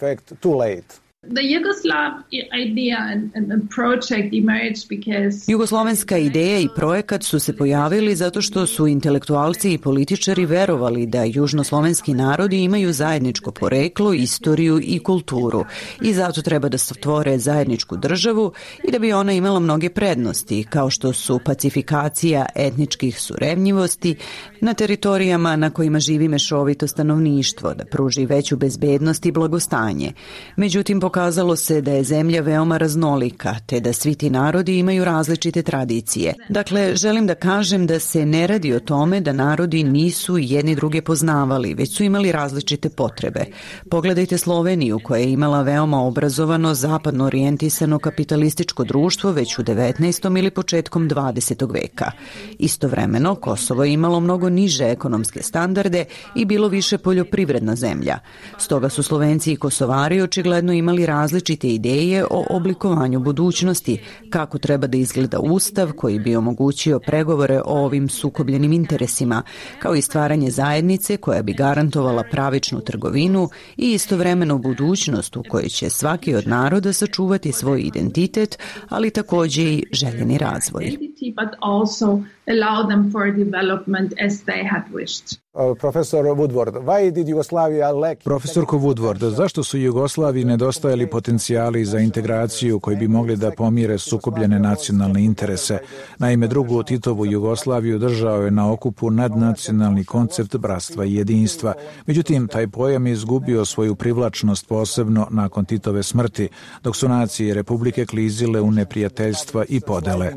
Jugoslovenska ideja i projekat su se pojavili zato što su intelektualci i političari verovali da južnoslovenski narodi imaju zajedničko poreklo, istoriju i kulturu i zato treba da stvore zajedničku državu i da bi ona imala mnoge prednosti, kao što su pacifikacija etničkih surevnjivosti na teritorijama na kojima živi mešovito stanovništvo, da pruži veću bezbednost i blagostanje. Međutim, pokazalo se da je zemlja veoma raznolika, te da svi ti narodi imaju različite tradicije. Dakle, želim da kažem da se ne radi o tome da narodi nisu jedni druge poznavali, već su imali različite potrebe. Pogledajte Sloveniju, koja je imala veoma obrazovano, zapadno orijentisano kapitalističko društvo već u devetnaestom ili početkom dvadesetog veka. Istovremeno, Kosovo je imalo mnogo niže ekonomske standarde i bilo više poljoprivredna zemlja. Stoga su Slovenci i Kosovari očigledno imali različite ideje o oblikovanju budućnosti, kako treba da izgleda ustav koji bi omogućio pregovore o ovim sukobljenim interesima, kao i stvaranje zajednice koja bi garantovala pravičnu trgovinu i istovremeno budućnost u kojoj će svaki od naroda sačuvati svoj identitet, ali takođe i željeni razvoj. Profesor Woodward, why did Yugoslavia lack... Profesorko Woodward, zašto su Jugoslaviji nedostajali potencijali za integraciju koji bi mogli da pomire sukobljene nacionalne interese? Naime, drugu Titovu Jugoslaviju držao je na okupu nadnacionalni koncept bratstva i jedinstva. Međutim, taj pojam je izgubio svoju privlačnost posebno nakon Titove smrti, dok su nacije Republike klizile u neprijateljstva i podele.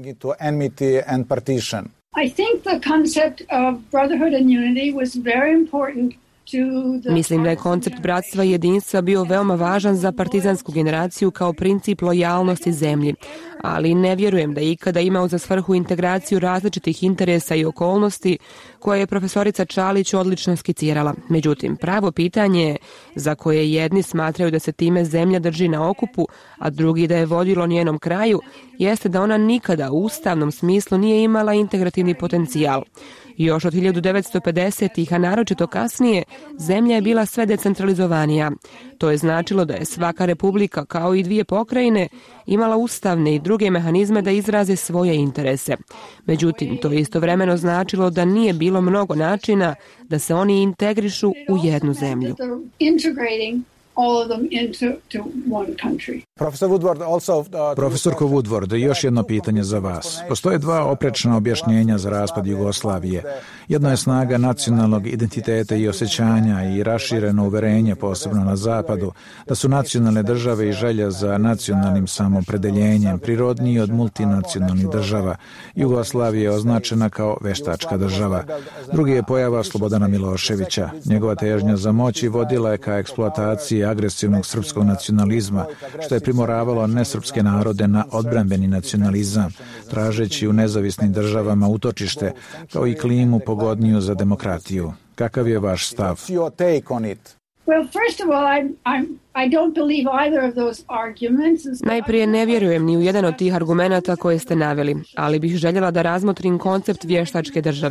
I think the concept of brotherhood and unity was very important. Mislim da je koncept bratstva i jedinstva bio veoma važan za partizansku generaciju kao princip lojalnosti zemlji, ali ne vjerujem da je ikada imao za svrhu integraciju različitih interesa i okolnosti koje je profesorica Čalić odlično skicirala. Međutim, pravo pitanje je za koje jedni smatraju da se time zemlja drži na okupu, a drugi da je vodilo njenom kraju, jeste da ona nikada u ustavnom smislu nije imala integrativni potencijal. Još od hiljadu devetsto pedesetih, a naročito kasnije, zemlja je bila sve decentralizovanija. To je značilo da je svaka republika, kao i dvije pokrajine, imala ustavne i druge mehanizme da izraze svoje interese. Međutim, to je istovremeno značilo da nije bilo mnogo načina da se oni integrišu u jednu zemlju. All of them into to one country. Profesor Woodward, also, uh, Profesorko Woodward, još jedno pitanje za vas. Postoje dva oprečna objašnjenja za raspad Jugoslavije. Jedno je snaga nacionalnog identiteta i osjećanja i rašireno uverenje, posebno na zapadu, da su nacionalne države i želja za nacionalnim samopredeljenjem prirodniji od multinacionalnih država. Jugoslavija je označena kao veštačka država. Drugi je pojava Slobodana Miloševića. Njegova težnja za moći vodila je ka eksploataciji agresivnog srpskog nacionalizma, što je primoravalo nesrpske narode na odbrambeni nacionalizam, tražeći u nezavisnim državama utočište, kao i klimu pogodniju za demokratiju. Kakav je vaš stav? Well, first of all, I'm, I'm, I don't believe either of those arguments. Najprije ne vjerujem ni u jedan od tih argumenata koje ste naveli, ali bih željela da razmotrim koncept vještačke države.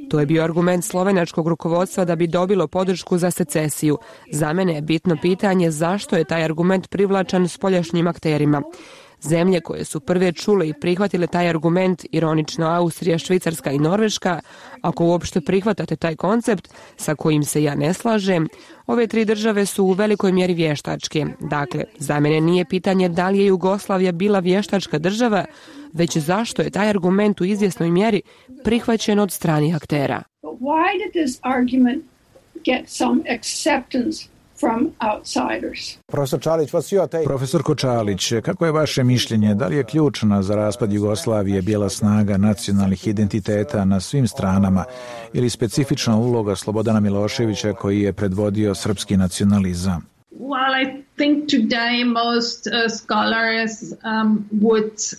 To je bio argument slovenačkog rukovodstva da bi dobilo podršku za secesiju. Za mene je bitno pitanje zašto je taj argument privlačan spoljašnjim akterima. Zemlje koje su prve čule i prihvatile taj argument, ironično Austrija, Švicarska i Norveška, ako uopšte prihvatate taj koncept sa kojim se ja ne slažem, ove tri države su u velikoj mjeri vještačke. Dakle, za mene nije pitanje da li je Jugoslavija bila vještačka država, već zašto je taj argument u izvjesnoj mjeri prihvaćen od stranih aktera. Why did this argument get some acceptance from outsiders? Profesor Čalić, what's your take? Profesor Čalić, kako je vaše mišljenje? Da li je ključna za raspad Jugoslavije bijela snaga nacionalnih identiteta na svim stranama ili specifična uloga Slobodana Miloševića koji je predvodio srpski nacionalizam? Well, I think today most uh, scholars um, would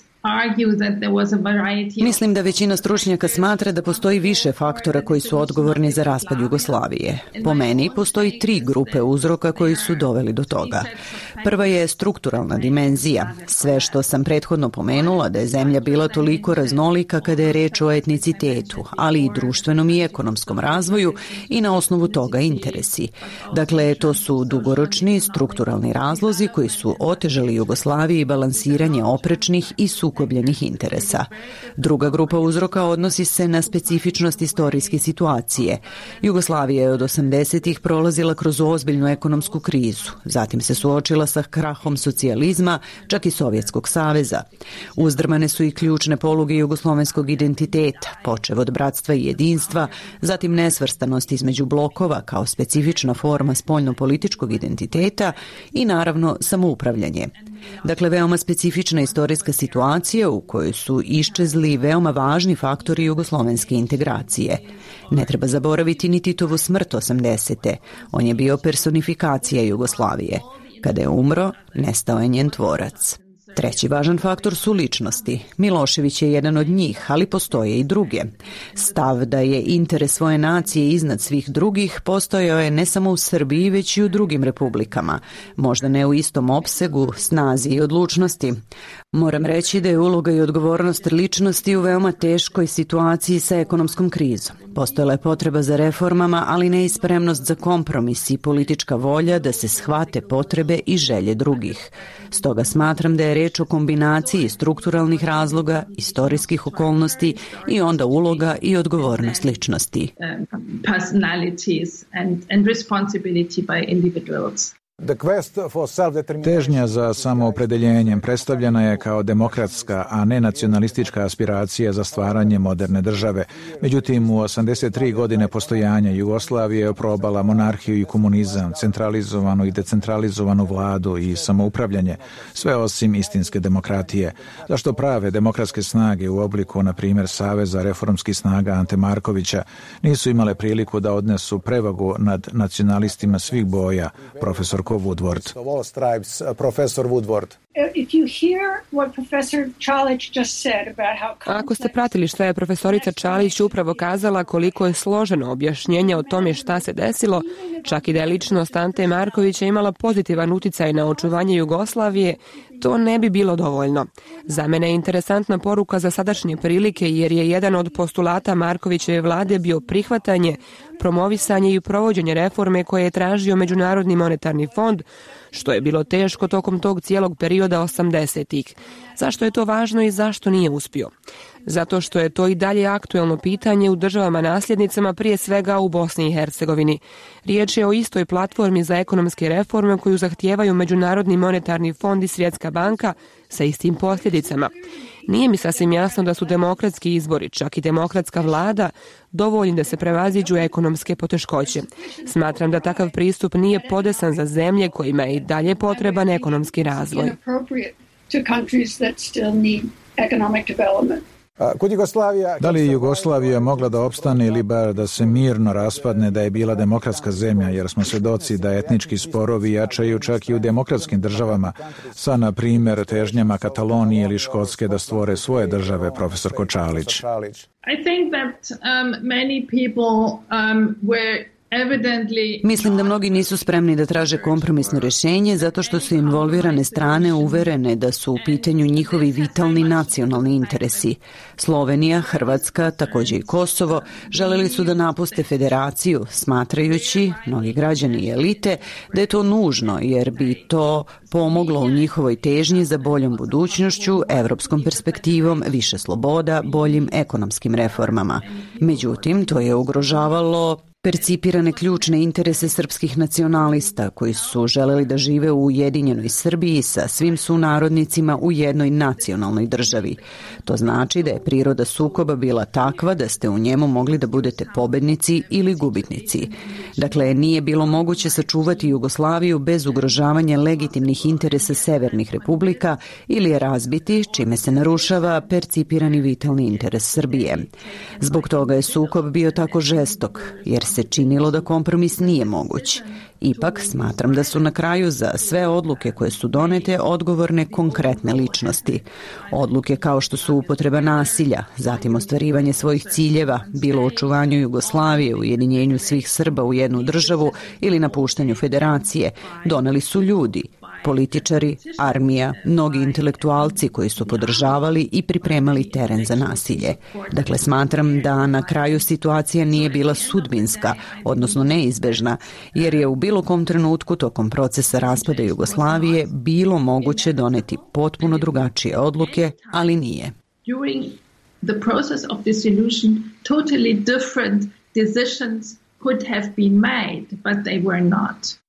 Mislim da većina stručnjaka smatra da postoji više faktora koji su odgovorni za raspad Jugoslavije. Po meni postoji tri grupe uzroka koji su doveli do toga. Prva je strukturalna dimenzija. Sve što sam prethodno pomenula da je zemlja bila toliko raznolika kada je reč o etnicitetu, ali i društvenom i ekonomskom razvoju i na osnovu toga interesi. Dakle, to su dugoročni strukturalni razlozi koji su otežali Jugoslaviji balansiranje oprečnih i sukobljenih interesa. Druga grupa uzroka odnosi se na specifičnost istorijske situacije. Jugoslavija je od osamdesetih prolazila kroz ozbiljnu ekonomsku krizu. Zatim se suočila sa krahom socijalizma, čak i Sovjetskog saveza. Uzdrmane su i ključne poluge jugoslovenskog identiteta, počev od bratstva i jedinstva, zatim nesvrstanost između blokova kao specifična forma spoljno-političkog identiteta i naravno samoupravljanje. Dakle, veoma specifična istorijska situacija u kojoj su iščezli veoma važni faktori jugoslovenske integracije. Ne treba zaboraviti ni Titovu smrt osamdesete. On je bio personifikacija Jugoslavije. Kada je umro, nestao je njen tvorac. Treći važan faktor su ličnosti. Milošević je jedan od njih, ali postoje i druge. Stav da je interes svoje nacije iznad svih drugih postojao je ne samo u Srbiji, već i u drugim republikama. Možda ne u istom opsegu, snazi i odlučnosti. Moram reći da je uloga i odgovornost ličnosti u veoma teškoj situaciji sa ekonomskom krizom. Postojala je potreba za reformama, ali ne i spremnost za kompromis i politička volja da se shvate potrebe i želje drugih. Stoga smatram da je reč o kombinaciji strukturalnih razloga, istorijskih okolnosti i onda uloga i odgovornost ličnosti. Težnja za samoopredeljenjem predstavljena je kao demokratska, a ne nacionalistička aspiracija za stvaranje moderne države. Međutim, u osamdeset tri godine postojanja Jugoslavije je oprobala monarhiju i komunizam, centralizovanu i decentralizovanu vladu i samoupravljanje, sve osim istinske demokratije. Zašto prave demokratske snage u obliku, na primjer, Saveza reformskih snaga Ante Markovića, nisu imale priliku da odnesu prevagu nad nacionalistima svih boja, profesor Woodward. Profesor Woodward. Ako ste pratili što je profesorica Čalić upravo kazala koliko je složeno objašnjenje o tome šta se desilo, čak i da je ličnost Ante Markovića imala pozitivan uticaj na očuvanje Jugoslavije, to ne bi bilo dovoljno. Za mene je interesantna poruka za sadašnje prilike jer je jedan od postulata Markovićeve vlade bio prihvatanje, promovisanje i provođenje reforme koje je tražio Međunarodni monetarni fond, što je bilo teško tokom tog cijelog perioda osamdesetih. Zašto je to važno i zašto nije uspio? Zato što je to i dalje aktuelno pitanje u državama nasljednicama, prije svega u Bosni i Hercegovini. Riječ je o istoj platformi za ekonomske reforme koju zahtijevaju Međunarodni monetarni fond i Svjetska banka sa istim posljedicama. Nije mi sasvim jasno da su demokratski izbori, čak i demokratska vlada, dovoljni da se prevaziđu ekonomske poteškoće. Smatram da takav pristup nije podesan za zemlje kojima je i dalje potreban ekonomski razvoj. Da li je Jugoslavija mogla da opstane ili bar da se mirno raspadne da je bila demokratska zemlja, jer smo svjedoci da etnički sporovi jačaju čak i u demokratskim državama, sa, na primjer, težnjama Katalonije ili Škotske da stvore svoje države, profesor Čalić. I think that um, many people um, were Mislim da mnogi nisu spremni da traže kompromisno rješenje zato što su involvirane strane uverene da su u pitanju njihovi vitalni nacionalni interesi. Slovenija, Hrvatska, također i Kosovo želeli su da napuste federaciju, smatrajući, mnogi građani i elite, da je to nužno jer bi to pomoglo u njihovoj težnji za boljom budućnošću, evropskom perspektivom, više sloboda, boljim ekonomskim reformama. Međutim, to je ugrožavalo percipirane ključne interese srpskih nacionalista koji su želeli da žive u ujedinjenoj Srbiji sa svim sunarodnicima u jednoj nacionalnoj državi. To znači da je priroda sukoba bila takva da ste u njemu mogli da budete pobednici ili gubitnici. Dakle, nije bilo moguće sačuvati Jugoslaviju bez ugrožavanja legitimnih interesa severnih republika ili je razbiti, čime se narušava percipirani vitalni interes Srbije. Zbog toga je sukob bio tako žestok, jer se činilo da kompromis nije moguć. Ipak, smatram da su na kraju za sve odluke koje su donete odgovorne konkretne ličnosti. Odluke kao što su upotreba nasilja, zatim ostvarivanje svojih ciljeva, bilo u očuvanju Jugoslavije, ujedinjenju svih Srba u jednu državu ili napuštanju federacije, doneli su ljudi, političari, armija, mnogi intelektualci koji su podržavali i pripremali teren za nasilje. Dakle, smatram da na kraju situacija nije bila sudbinska, odnosno neizbežna, jer je u bilo kom trenutku tokom procesa raspada Jugoslavije bilo moguće doneti potpuno drugačije odluke, ali nije. During the process of dissolution, totally different decisions could have been made, but they were not.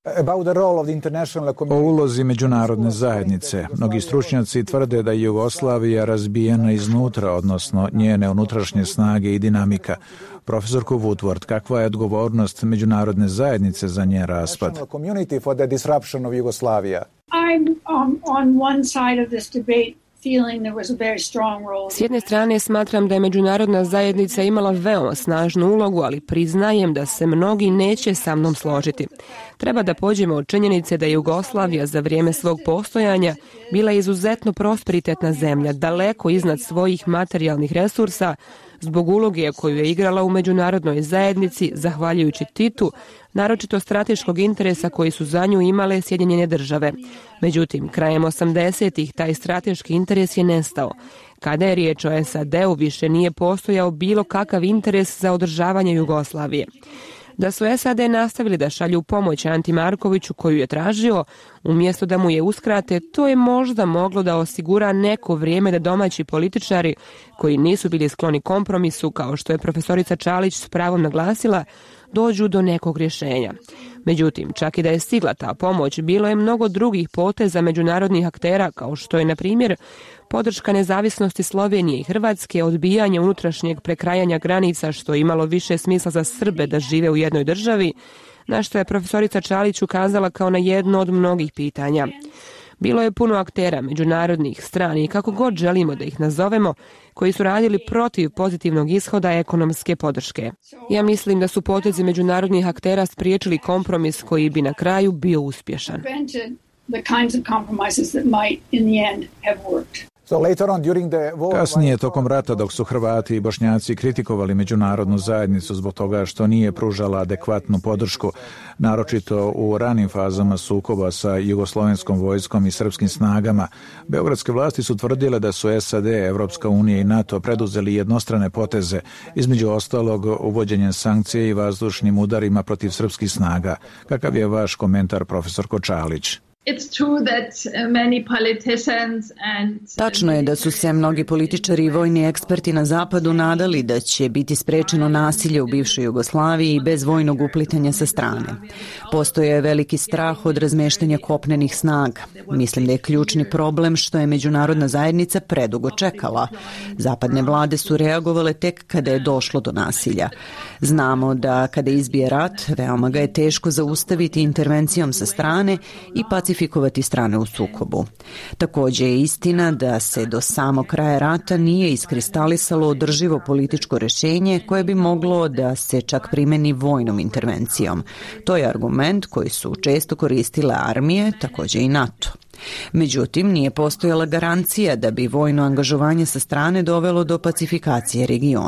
O ulozi međunarodne zajednice. Mnogi stručnjaci tvrde da je Jugoslavija razbijena iznutra, odnosno njene unutrašnje snage i dinamika. Profesorko Woodward, kakva je odgovornost međunarodne zajednice za njen raspad? I'm um, on one side of this debate. S jedne strane smatram da je međunarodna zajednica imala veoma snažnu ulogu, ali priznajem da se mnogi neće sa mnom složiti. Treba da pođemo od činjenice da je Jugoslavija za vrijeme svog postojanja bila izuzetno prosperitetna zemlja, daleko iznad svojih materijalnih resursa, zbog uloge koju je igrala u međunarodnoj zajednici, zahvaljujući Titu, naročito strateškog interesa koji su za nju imale Sjedinjene države. Međutim, krajem osamdesetih taj strateški interes je nestao. Kada je riječ o es a de u, više nije postojao bilo kakav interes za održavanje Jugoslavije. Da su es a de nastavili da šalju pomoć Anti Markoviću koju je tražio, umjesto da mu je uskrate, to je možda moglo da osigura neko vrijeme da domaći političari, koji nisu bili skloni kompromisu, kao što je profesorica Čalić s pravom naglasila, dođu do nekog rješenja. Međutim, čak i da je stigla ta pomoć, bilo je mnogo drugih poteza međunarodnih aktera, kao što je, na primjer, podrška nezavisnosti Slovenije i Hrvatske, odbijanje unutrašnjeg prekrajanja granica, što je imalo više smisla za Srbe da žive u jednoj državi, na što je profesorica Čalić ukazala kao na jedno od mnogih pitanja. Bilo je puno aktera, međunarodnih strani, kako god želimo da ih nazovemo, koji su radili protiv pozitivnog ishoda ekonomske podrške. Ja mislim da su potezi međunarodnih aktera spriječili kompromis koji bi na kraju bio uspješan. Kasnije, tokom rata, dok su Hrvati i Bošnjaci kritikovali međunarodnu zajednicu zbog toga što nije pružala adekvatnu podršku, naročito u ranim fazama sukoba sa jugoslovenskom vojskom i srpskim snagama, beogradske vlasti su tvrdile da su es a de, Evropska unija i NATO preduzeli jednostrane poteze, između ostalog uvođenjem sankcije i vazdušnim udarima protiv srpskih snaga. Kakav je vaš komentar, profesor Kočalić? Tačno je da su se mnogi političari i vojni eksperti na zapadu nadali da će biti sprečeno nasilje u bivšoj Jugoslaviji bez vojnog uplitanja sa strane. Postoje veliki strah od razmeštanja kopnenih snaga. Mislim da je ključni problem što je međunarodna zajednica predugo čekala. Zapadne vlade su reagovale tek kada je došlo do nasilja. Znamo da kada izbije rat, veoma ga je teško zaustaviti intervencijom sa strane i pacifikovati strane u sukobu. Također je istina da se do samog kraja rata nije iskristalisalo održivo političko rješenje koje bi moglo da se čak primeni vojnom intervencijom. To je argument koji su često koristile armije, također i NATO. Međutim, nije postojala garancija da bi vojno angažovanje sa strane dovelo do pacifikacije regiona.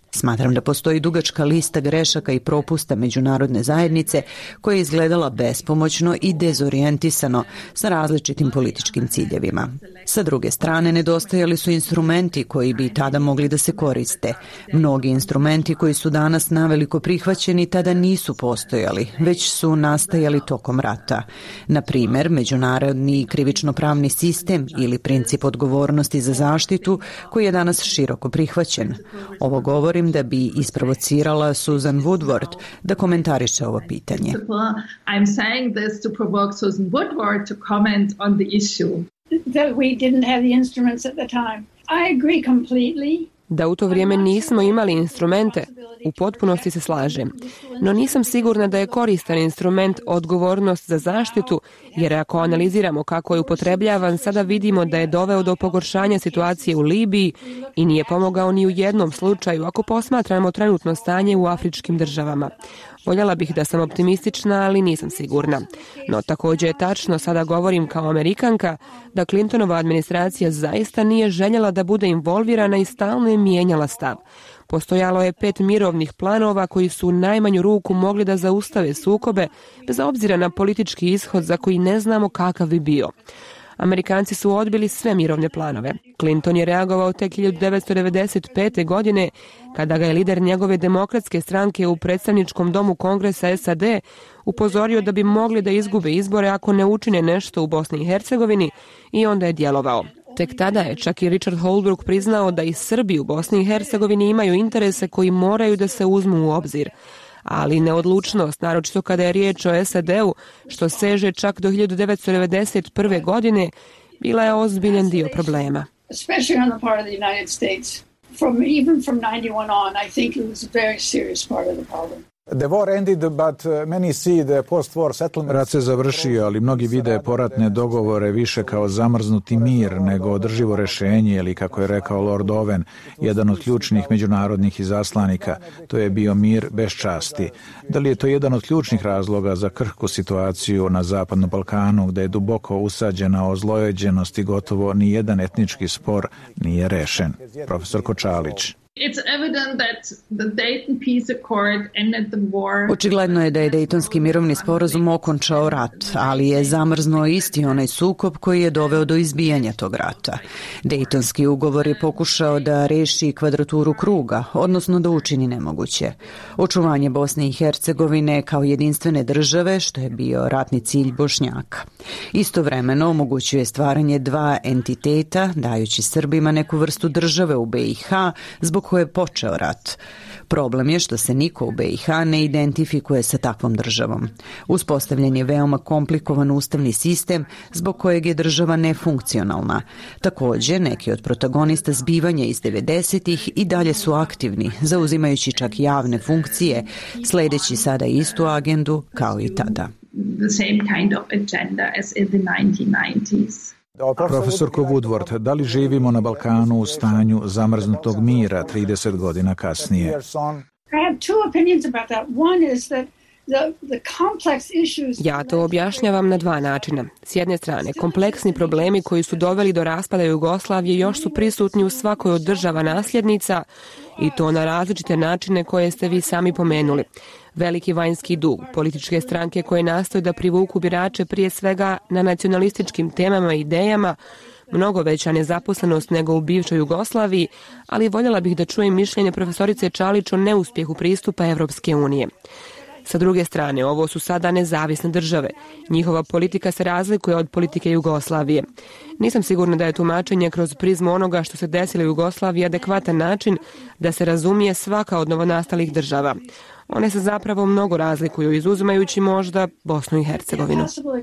Smatram da postoji dugačka lista grešaka i propusta međunarodne zajednice koja je izgledala bespomoćno i dezorijentisano sa različitim političkim ciljevima. Sa druge strane, nedostajali su instrumenti koji bi tada mogli da se koriste. Mnogi instrumenti koji su danas naveliko prihvaćeni tada nisu postojali, već su nastajali tokom rata. Na primer, međunarodni krivično-pravni sistem ili princip odgovornosti za zaštitu koji je danas široko prihvaćen. Ovo govorim da bi isprovocirala Susan Woodward da komentariše ovo pitanje. I'm saying this to provoke Susan Woodward to comment on the issue. That we didn't have the instruments at the time. I agree completely. Da u to vrijeme nismo imali instrumente, u potpunosti se slažem. No nisam sigurna da je koristan instrument odgovornost za zaštitu, jer ako analiziramo kako je upotrebljavan, sada vidimo da je doveo do pogoršanja situacije u Libiji i nije pomogao ni u jednom slučaju ako posmatramo trenutno stanje u afričkim državama. Voljela bih da sam optimistična, ali nisam sigurna. No također je tačno, sada govorim kao Amerikanka, da Clintonova administracija zaista nije željela da bude involvirana i stalno je mijenjala stav. Postojalo je pet mirovnih planova koji su u najmanju ruku mogli da zaustave sukobe, bez obzira na politički ishod za koji ne znamo kakav bi bio. Amerikanci su odbili sve mirovne planove. Clinton je reagovao tek hiljadu devetsto devedeset pete. godine kada ga je lider njegove demokratske stranke u predstavničkom domu Kongresa S A D upozorio da bi mogli da izgube izbore ako ne učine nešto u Bosni i Hercegovini i onda je djelovao. Tek tada je čak i Richard Holbrooke priznao da i Srbi u Bosni i Hercegovini imaju interese koji moraju da se uzmu u obzir. Ali neodlučnost, naročito kada je riječ o S A D-u, što seže čak do hiljadu devetsto devedeset prve. godine, bila je ozbiljan dio problema. Especially on the part of the United States. From even from ninety-one on, I think it was a very serious part of the problem. The war ended, but many see the post-war settlements. Rat se završio, ali mnogi vide poratne dogovore više kao zamrznuti mir nego održivo rešenje ili, kako je rekao Lord Owen, jedan od ključnih međunarodnih izaslanika. To je bio mir bez časti. Da li je to jedan od ključnih razloga za krhku situaciju na Zapadnom Balkanu, gde je duboko usađena ozlojeđenost i gotovo ni jedan etnički spor nije rešen? Profesor Kočalić. It's evident that the Dayton Peace Accord ended the war. Očigledno je da je Dejtonski mirovni sporazum okončao rat, ali je zamrznuo isti onaj sukob koji je doveo do izbijanja tog rata. Dejtonski ugovor je pokušao da reši kvadraturu kruga, odnosno da učini nemoguće. Očuvanje Bosne i Hercegovine kao jedinstvene države, što je bio ratni cilj Bošnjaka. Istovremeno omogućuje stvaranje dva entiteta, dajući Srbima neku vrstu države u B i H, zbog koje je počeo rat. Problem je što se niko u B i H ne identifikuje sa takvom državom. Uspostavljen je veoma komplikovan ustavni sistem zbog kojeg je država nefunkcionalna. Također, neki od protagonista zbivanja iz devedesetih i dalje su aktivni, zauzimajući čak javne funkcije, sledeći sada istu agendu kao i tada. The same kind of agenda as in the nineteen nineties. Profesorko Woodward, da li živimo na Balkanu u stanju zamrznutog mira trideset godina kasnije? I have two opinions about that. One is that the, the complex issues... Ja to objašnjavam na dva načina. S jedne strane, kompleksni problemi koji su doveli do raspada Jugoslavije još su prisutni u svakoj od država nasljednica i to na različite načine koje ste vi sami pomenuli. Veliki vanjski dug, političke stranke koje nastoje da privuku birače prije svega na nacionalističkim temama i idejama, mnogo veća nezaposlenost nego u bivšoj Jugoslaviji, ali voljela bih da čujem mišljenje profesorice Čalić o neuspjehu pristupa Evropske unije. Sa druge strane, ovo su sada nezavisne države. Njihova politika se razlikuje od politike Jugoslavije. Nisam sigurna da je tumačenje kroz prizmu onoga što se desilo u Jugoslaviji adekvatan način da se razumije svaka od novonastalih država. One se zapravo mnogo razlikuju, izuzimajući možda Bosnu i Hercegovinu.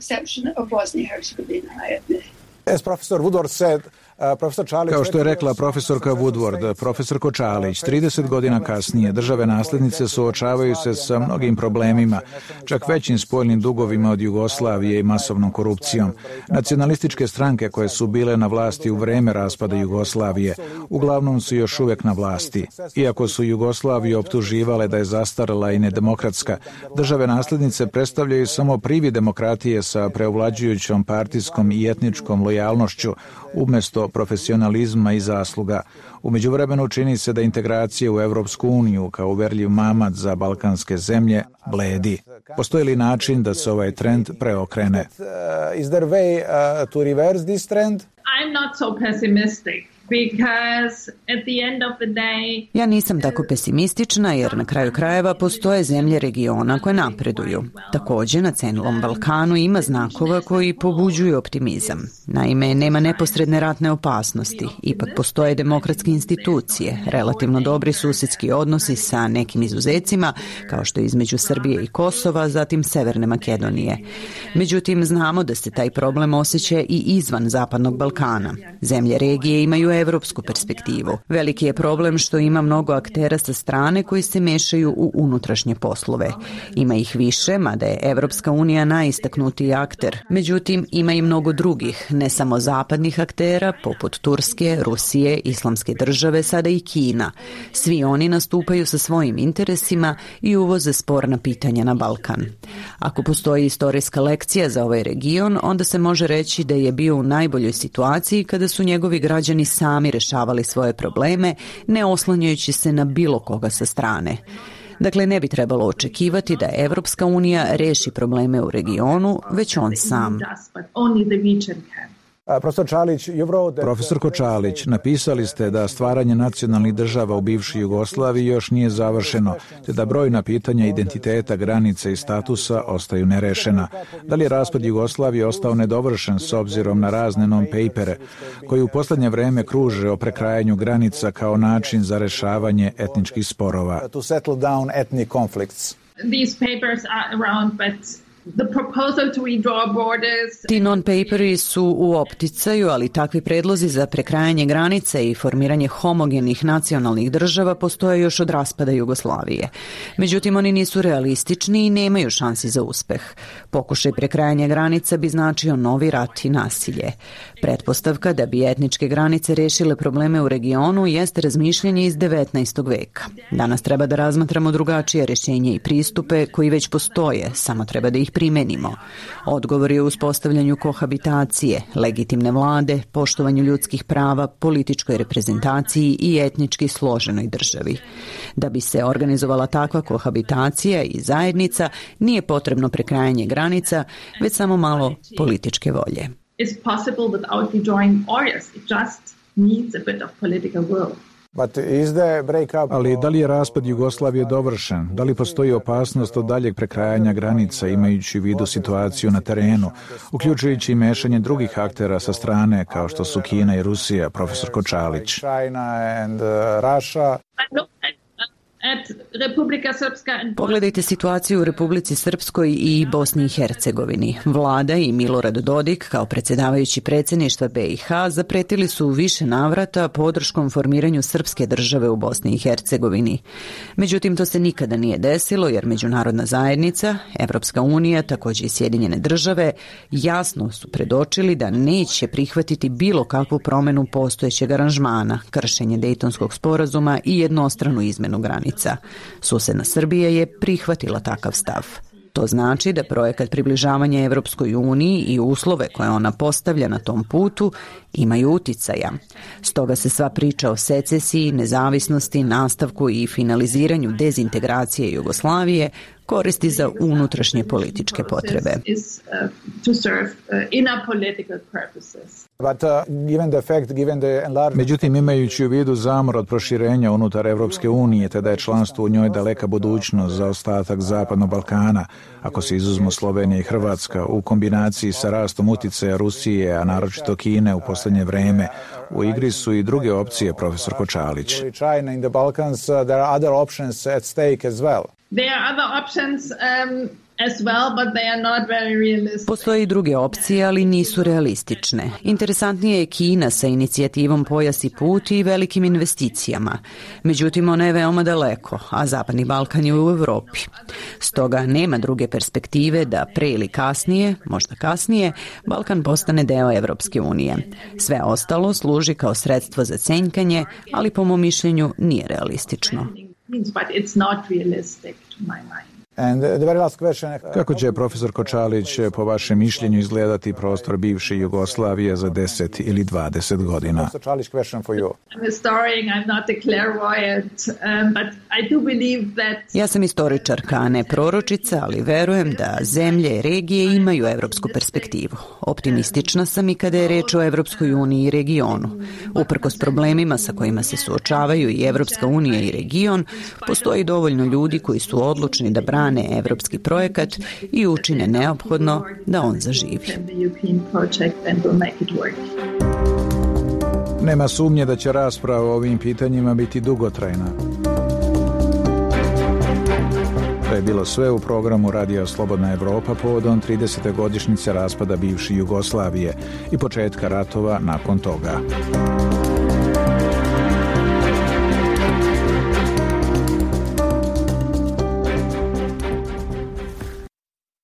As Professor Woodward said, uh, Professor Čalić... Kao što je rekla profesorka Woodward, profesor Kočalić, trideset godina kasnije države nasljednice suočavaju se sa mnogim problemima, čak većim spoljnim dugovima od Jugoslavije i masovnom korupcijom. Nacionalističke stranke koje su bile na vlasti u vreme raspada Jugoslavije uglavnom su još uvijek na vlasti. Iako su Jugoslaviju optuživale da je zastarela i nedemokratska, države nasljednice predstavljaju samo privid demokratije sa preovlađujućom partijskom i etničkom lojalnošću umjesto do profesionalizma i zasluga. U međuvremenu čini se da integracija u Evropsku uniju kao uverljiv mamac za balkanske zemlje bledi. Postoji li način da se ovaj trend preokrene? Is there a way uh, to reverse this trend? I'm not so pessimistic. Because at the end of the day... Ja nisam tako pesimistična jer na kraju krajeva postoje zemlje regiona koje napreduju. Također na cenilom Balkanu ima znakova koji pobuđuju optimizam. Naime, nema neposredne ratne opasnosti. Ipak postoje demokratske institucije, relativno dobri susjedski odnosi sa nekim izuzecima, kao što je između Srbije i Kosova, zatim Severne Makedonije. Međutim, znamo da se taj problem osjeća i izvan Zapadnog Balkana. Zemlje regije imaju evropsku perspektivu. Veliki je problem što ima mnogo aktera sa strane koji se mešaju u unutrašnje poslove. Ima ih više, mada je Evropska unija najistaknutiji akter. Međutim, ima i mnogo drugih, ne samo zapadnih aktera, poput Turske, Rusije, Islamske države, sada i Kina. Svi oni nastupaju sa svojim interesima i uvoze sporna pitanja na Balkan. Ako postoji istorijska lekcija za ovaj region, onda se može reći da je bio u najboljoj situaciji kada su njegovi građani sami rešavali svoje probleme, ne oslanjajući se na bilo koga sa strane. Dakle, ne bi trebalo očekivati da Evropska unija reši probleme u regionu, već on sam. Profesor Čalić, Profesorko Čalić, napisali ste da stvaranje nacionalnih država u bivšoj Jugoslaviji još nije završeno, te da brojna pitanja identiteta, granice i statusa ostaju nerešena. Da li je raspad Jugoslavije ostao nedovršen s obzirom na razne non-papere, koji u posljednje vreme kruže o prekrajanju granica kao način za rešavanje etničkih sporova? To settle down ethnic conflicts. These papers are around, but the proposal to redraw borders... Ti non-paperi su u opticaju, ali takvi predlozi za prekrajanje granice i formiranje homogenih nacionalnih država postoje još od raspada Jugoslavije. Međutim, oni nisu realistični i nemaju šansi za uspeh. Pokušaj prekrajanja granica bi značio novi rat i nasilje. Pretpostavka da bi etničke granice rešile probleme u regionu jeste razmišljanje iz devetnaestog veka. Danas treba da razmatramo drugačije rješenje i pristupe koji već postoje, samo treba da ih primenimo. Odgovor je u uspostavljanju kohabitacije, legitimne vlade, poštovanju ljudskih prava, političkoj reprezentaciji i etnički složenoj državi. Da bi se organizovala takva kohabitacija i zajednica, nije potrebno prekrajanje granica, već samo malo političke volje. It's possible without redrawing borders. It just needs a bit of political will. But is the breakup... Ali da li je raspad Jugoslavije dovršen? Da li postoji opasnost od daljeg prekrajanja granica imajući u vidu situaciju na terenu, uključujući i mešanje drugih aktera sa strane kao što su Kina i Rusija, profesor Kočalić? China and uh, Russia. Pogledajte situaciju u Republici Srpskoj i Bosni i Hercegovini. Vlada i Milorad Dodik, kao predsjedavajući predsjedništva B i H, zapretili su u više navrata podrškom formiranju srpske države u Bosni i Hercegovini. Međutim, to se nikada nije desilo jer međunarodna zajednica, Evropska unija, također i Sjedinjene države, jasno su predočili da neće prihvatiti bilo kakvu promjenu postojećeg aranžmana, kršenje Dejtonskog sporazuma i jednostranu izmenu granica. Susedna Srbija je prihvatila takav stav. To znači da projekat približavanja Evropskoj uniji i uslove koje ona postavlja na tom putu imaju uticaja. Stoga se sva priča o secesiji, nezavisnosti, nastavku i finaliziranju dezintegracije Jugoslavije koristi za unutrašnje političke potrebe. Međutim, imajući u vidu zamor od proširenja unutar Evropske unije, te da je članstvo u njoj daleka budućnost za ostatak Zapadnog Balkana, ako se izuzmu Slovenija i Hrvatska, u kombinaciji sa rastom uticaja Rusije, a naročito Kine u posljednje vreme, u igri su i druge opcije, profesor Kočalić. There are other options um, as well, but they are not very realistic. Postoje i druge opcije, ali nisu realistične. Interesantnije je Kina sa inicijativom Pojas i put i velikim investicijama. Međutim, ona je veoma daleko, a Zapadni Balkan je u Evropi. Stoga nema druge perspektive da pre ili kasnije, možda kasnije, Balkan postane deo Evropske unije. Sve ostalo služi kao sredstvo za cenjkanje, ali po mom mišljenju nije realistično. But it's not realistic to my mind. Kako će, profesor Kočalić, po vašem mišljenju izgledati prostor bivše Jugoslavije za deset ili dvadeset godina? Ja sam istoričarka, a ne proročica, ali verujem da zemlje i regije imaju evropsku perspektivu. Optimistična sam i kada je reč o Evropskoj uniji i regionu. Uprkos problemima sa kojima se suočavaju i Evropska unija i region, postoji dovoljno ljudi koji su odlučni da brane evropski projekat i učine neophodno da on zaživi. Nema sumnje da će rasprava o ovim pitanjima biti dugotrajna. To je bilo sve u programu Radija Slobodna Evropa povodom tridesete godišnjice raspada bivše Jugoslavije i početka ratova nakon toga.